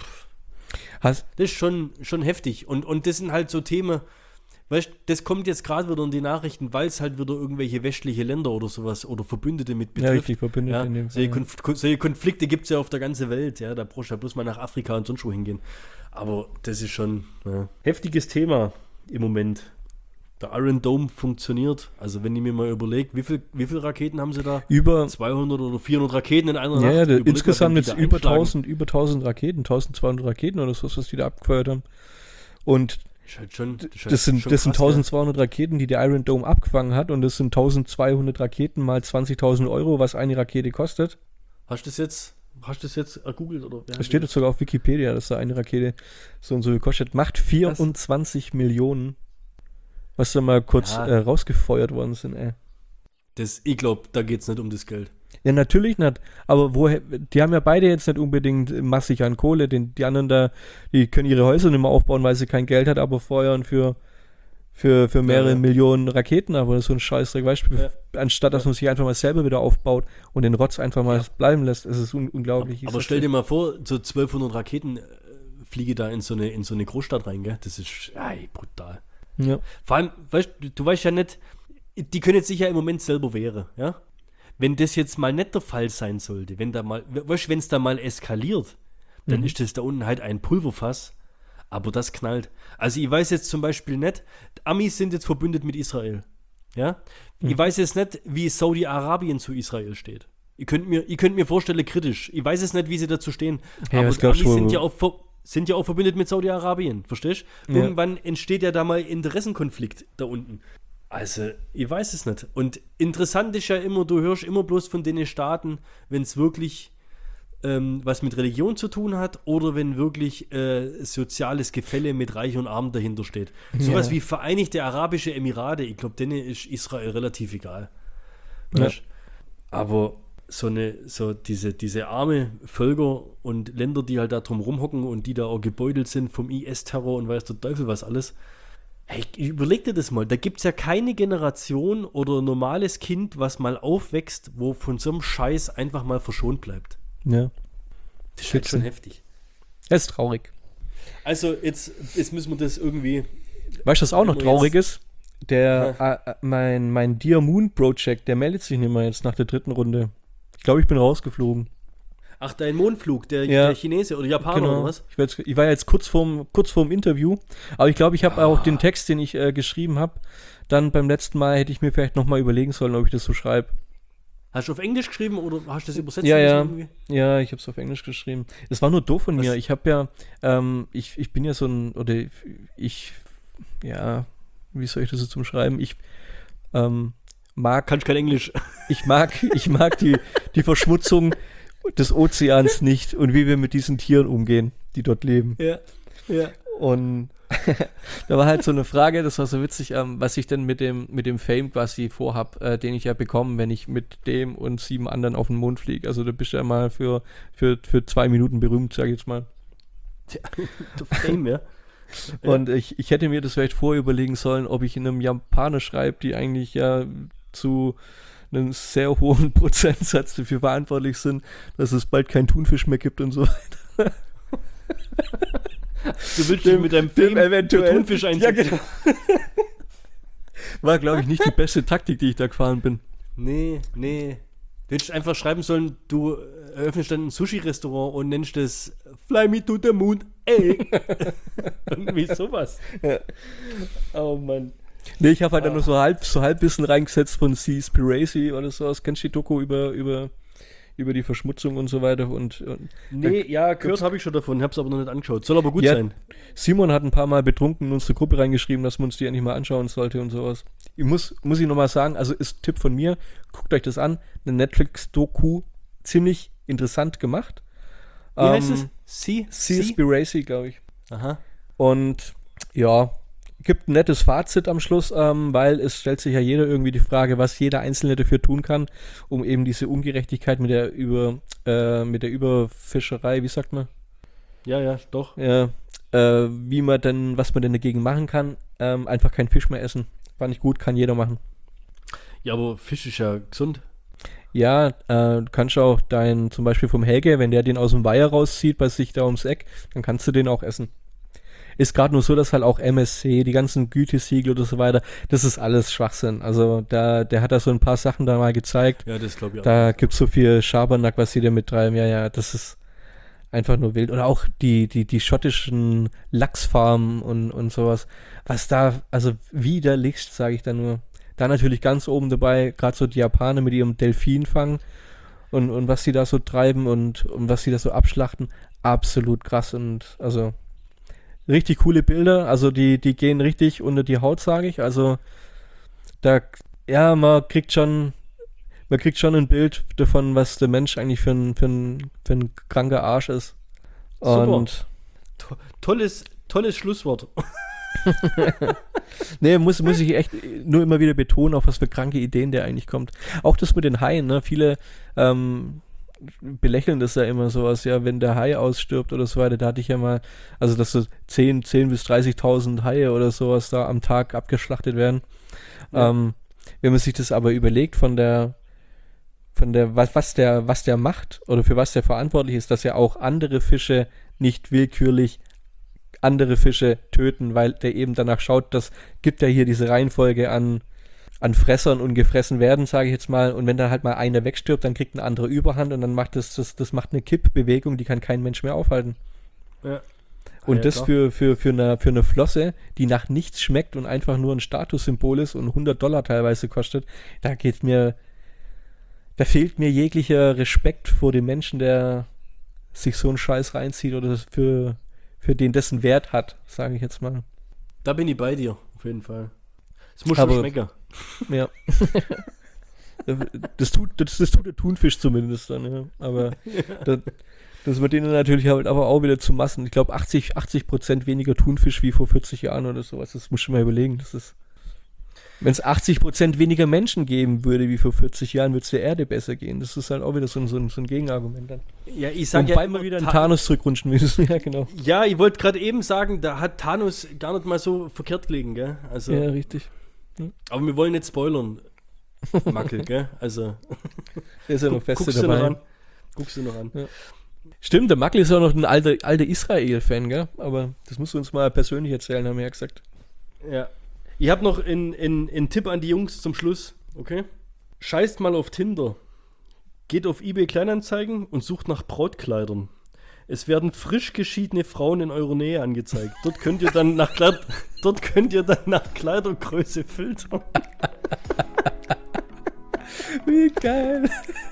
Hast das ist schon, schon heftig. Und, und das sind halt so Themen, weißt du, das kommt jetzt gerade wieder in die Nachrichten, weil es halt wieder irgendwelche westliche Länder oder sowas oder Verbündete mit betrifft. Ja, richtig, Verbündete ja, in dem solche, Fall, Konf- solche Konflikte gibt es ja auf der ganzen Welt, ja, da brauchst du ja bloß mal nach Afrika und sonst wo hingehen. Aber das ist schon ja, heftiges Thema im Moment. Der Iron Dome funktioniert. Also wenn ich mir mal überlege, wie viel, wie viele Raketen haben sie da? über zweihundert oder vierhundert Raketen in einer ja, Nacht? ja, der, Überleg insgesamt mal, jetzt wenn die da über einschlagen. tausend, über tausend Raketen, tausendzweihundert Raketen oder so, was die da abgefeuert haben. Und Ist halt schon, ist halt das sind, schon das sind krass, tausendzweihundert Raketen, die der Iron Dome abgefangen hat und das sind tausendzweihundert Raketen mal zwanzigtausend Euro, was eine Rakete kostet. Ja. Hast du das jetzt, hast du das jetzt ergoogelt? Oder? Das steht jetzt sogar auf Wikipedia, dass da eine Rakete so und so gekostet. Macht vierundzwanzig Millionen, was da mal kurz Ja. äh, rausgefeuert worden sind, ey. Das, ich glaube, da geht es nicht um das Geld. Ja, natürlich nicht. Aber woher, die haben ja beide jetzt nicht unbedingt massig an Kohle. Den, die anderen da, die können ihre Häuser nicht mehr aufbauen, weil sie kein Geld hat, aber feuern für, für, für mehrere Ja, ja. Millionen Raketen. Aber das ist so ein Scheißdreck, weißt du, Ja. anstatt dass man sich einfach mal selber wieder aufbaut und den Rotz einfach mal bleiben lässt. Es ist un- unglaublich. Ich Aber sag's stell dir. dir mal vor, so zwölfhundert Raketen äh, fliege da in so eine, in so eine Großstadt rein, gell? Das ist ey, brutal. Ja. Vor allem, weißt du, du weißt ja nicht, die können jetzt sich ja im Moment selber wehren, ja? Wenn das jetzt mal nicht der Fall sein sollte, wenn da mal, weißt du, wenn es da mal eskaliert, dann Mhm. ist das da unten halt ein Pulverfass, aber das knallt. Also ich weiß jetzt zum Beispiel nicht, Amis sind jetzt verbündet mit Israel, ja? Mhm. Ich weiß jetzt nicht, wie Saudi-Arabien zu Israel steht. Ihr könnt mir, ihr könnt mir vorstellen, kritisch. Ich weiß jetzt nicht, wie sie dazu stehen, Ja, aber was die glaubst Amis du, sind wo- ja auch ver- sind ja auch verbündet mit Saudi-Arabien, verstehst du? Ja. Irgendwann entsteht ja da mal Interessenkonflikt da unten. Also, ich weiß es nicht. Und interessant ist ja immer, du hörst immer bloß von den Staaten, wenn es wirklich ähm, was mit Religion zu tun hat oder wenn wirklich äh, soziales Gefälle mit Reich und Arm dahinter steht. Sowas Ja. wie Vereinigte Arabische Emirate, ich glaube, denen ist Israel relativ egal. Ja. Weißt? Aber so eine, so diese, diese arme Völker und Länder, die halt da drum rumhocken und die da auch gebeutelt sind vom I S-Terror und weiß der Teufel was alles. Hey, überleg dir das mal, da gibt es ja keine Generation oder normales Kind, was mal aufwächst, wo von so einem Scheiß einfach mal verschont bleibt. Ja. Das ist halt schon heftig. Das ist traurig. Also jetzt, jetzt müssen wir das irgendwie. Weißt du, was auch noch Wenn wir traurig ist? Der, äh, äh, mein, mein Dear Moon Project, der meldet sich nicht mehr jetzt nach der dritten Runde. Ich glaube, ich bin rausgeflogen. Ach, dein Mondflug, der, Ja. der Chinese oder Japaner Genau. oder was? Ich war, jetzt, ich war jetzt kurz vorm, kurz vorm Interview, aber ich glaube, ich habe auch den Text, den ich äh, geschrieben habe, dann beim letzten Mal hätte ich mir vielleicht nochmal überlegen sollen, ob ich das so schreibe. Hast du auf Englisch geschrieben oder hast du das übersetzt? Ja, ja. irgendwie? Ja, ich habe es auf Englisch geschrieben. Es war nur doof von Was? mir. Ich habe ja, ähm, ich, ich bin ja so ein, oder ich, ja, wie soll ich das jetzt umschreiben? Ich ähm, mag, Kannst kein Englisch. ich mag, ich mag die, die Verschmutzung des Ozeans nicht und wie wir mit diesen Tieren umgehen, die dort leben. Ja, ja. Und da war halt so eine Frage, das war so witzig, ähm, was ich denn mit dem, mit dem Fame quasi vorhab, äh, den ich ja bekomme, wenn ich mit dem und sieben anderen auf den Mond fliege. Also da bist du ja mal für, für, für zwei Minuten berühmt, sag ich jetzt mal. Der Fame, ja. Und ich, ich hätte mir das vielleicht vorher überlegen sollen, ob ich in einem Japaner schreibe, die eigentlich ja zu einem sehr hohen Prozentsatz dafür verantwortlich sind, dass es bald keinen Thunfisch mehr gibt und so weiter. Du willst dich mit deinem Fame eventuell- für Thunfisch einsetzen. Ja, genau. War, glaube ich, nicht die beste Taktik, die ich da gefahren bin. Nee, nee. Du hättest einfach schreiben sollen, du eröffnest dann ein Sushi-Restaurant und nennst das Fly Me to the Moon, ey. Irgendwie sowas. Oh Mann. Nee, ich habe halt dann nur so halb, so halb bisschen reingesetzt von Seaspiracy oder sowas. Kennst du die Doku über, über, über die Verschmutzung und so weiter? Und, und Nee, ja, gehört habe ich schon davon, hab's aber noch nicht angeschaut. Soll aber gut Ja. sein. Simon hat ein paar Mal betrunken in unsere Gruppe reingeschrieben, dass man uns die endlich mal anschauen sollte und sowas. Ich muss, muss ich nochmal sagen, also ist Tipp von mir, guckt euch das an. Eine Netflix-Doku, ziemlich interessant gemacht. Wie heißt es? Sea? Seaspiracy, glaube ich. Aha. Und ja, gibt ein nettes Fazit am Schluss, ähm, weil es stellt sich ja jeder irgendwie die Frage, was jeder Einzelne dafür tun kann, um eben diese Ungerechtigkeit mit der über äh, mit der Überfischerei, wie sagt man? Ja, ja, doch. Ja, äh, wie man denn, was man denn dagegen machen kann, ähm, einfach keinen Fisch mehr essen. Fand ich gut, kann jeder machen. Ja, aber Fisch ist ja gesund. Ja, äh, du kannst auch dein, zum Beispiel vom Helge, wenn der den aus dem Weiher rauszieht, bei sich da ums Eck, dann kannst du den auch essen. Ist gerade nur so, dass halt auch M S C, die ganzen Gütesiegel oder so weiter, das ist alles Schwachsinn. Also da, der hat da so ein paar Sachen da mal gezeigt. Ja, das glaube ich auch. Da gibt's so viel Schabernack, was sie da mittreiben. Ja, ja, das ist einfach nur wild. Oder auch die, die, die schottischen Lachsfarmen und, und sowas. Was da, also widerlichst, sage ich da nur. Da natürlich ganz oben dabei, gerade so die Japaner mit ihrem Delfinfang und, und was sie da so treiben und, und was sie da so abschlachten. Absolut krass und also richtig coole Bilder. Also die, die gehen richtig unter die Haut, sage ich. Also da, ja, man kriegt schon man kriegt schon ein Bild davon, was der Mensch eigentlich für ein, für ein, für ein kranker Arsch ist. Und Super. To tolles, tolles Schlusswort. nee, muss, muss ich echt nur immer wieder betonen, auf was für kranke Ideen der eigentlich kommt. Auch das mit den Haien, ne? Viele ähm, belächeln das ja immer sowas, ja, wenn der Hai ausstirbt oder so weiter, da hatte ich ja mal, also dass so zehn bis dreißigtausend Haie oder sowas da am Tag abgeschlachtet werden. Ja. Ähm, wenn man sich das aber überlegt von der von der, was, was der, was der macht oder für was der verantwortlich ist, dass er auch andere Fische nicht willkürlich andere Fische töten, weil der eben danach schaut, das gibt ja hier diese Reihenfolge an, an Fressern und gefressen werden, sage ich jetzt mal. Und wenn dann halt mal einer wegstirbt, dann kriegt ein anderer Überhand und dann macht das, das, das macht eine Kippbewegung, die kann kein Mensch mehr aufhalten. Ja. Und ja, das klar. für, für, für, eine, für eine Flosse, die nach nichts schmeckt und einfach nur ein Statussymbol ist und hundert Dollar teilweise kostet, da geht mir, da fehlt mir jeglicher Respekt vor dem Menschen, der sich so einen Scheiß reinzieht oder das für, für den dessen Wert hat, sage ich jetzt mal. Da bin ich bei dir, auf jeden Fall. Es muss Aber- schon schmecken. Ja. das, tut, das, das tut der Thunfisch zumindest dann, ja. Aber das, das wird denen natürlich halt aber auch wieder zu Massen. Ich glaube achtzig Prozent weniger Thunfisch wie vor vierzig Jahren oder sowas. Das muss ich mal überlegen. Das ist, wenn es achtzig Prozent weniger Menschen geben würde wie vor vierzig Jahren, würde es der Erde besser gehen. Das ist halt auch wieder so ein, so ein, so ein Gegenargument dann. Ja, ich sag Wobei ja wir wieder einen Ta- Thanos zurückrutschen müssen. Ja, genau. Ja, ich wollte gerade eben sagen, da hat Thanos gar nicht mal so verkehrt gelegen, gell? Also, Ja, richtig. aber wir wollen nicht spoilern, Mackel, gell? Also, Der ist ja noch guck, feste guckst du noch dabei. an. Guckst du noch an. Stimmt, der Mackel ist auch noch ein alter, alter Israel-Fan, gell? Aber das musst du uns mal persönlich erzählen, haben wir ja gesagt. Ja. Ich habe noch einen in, in Tipp an die Jungs zum Schluss, okay? Scheißt mal auf Tinder. Geht auf eBay Kleinanzeigen und sucht nach Brautkleidern. Es werden frisch geschiedene Frauen in eurer Nähe angezeigt. Dort könnt ihr dann nach, Kleid- dort könnt ihr dann nach Kleidergröße filtern. Wie geil.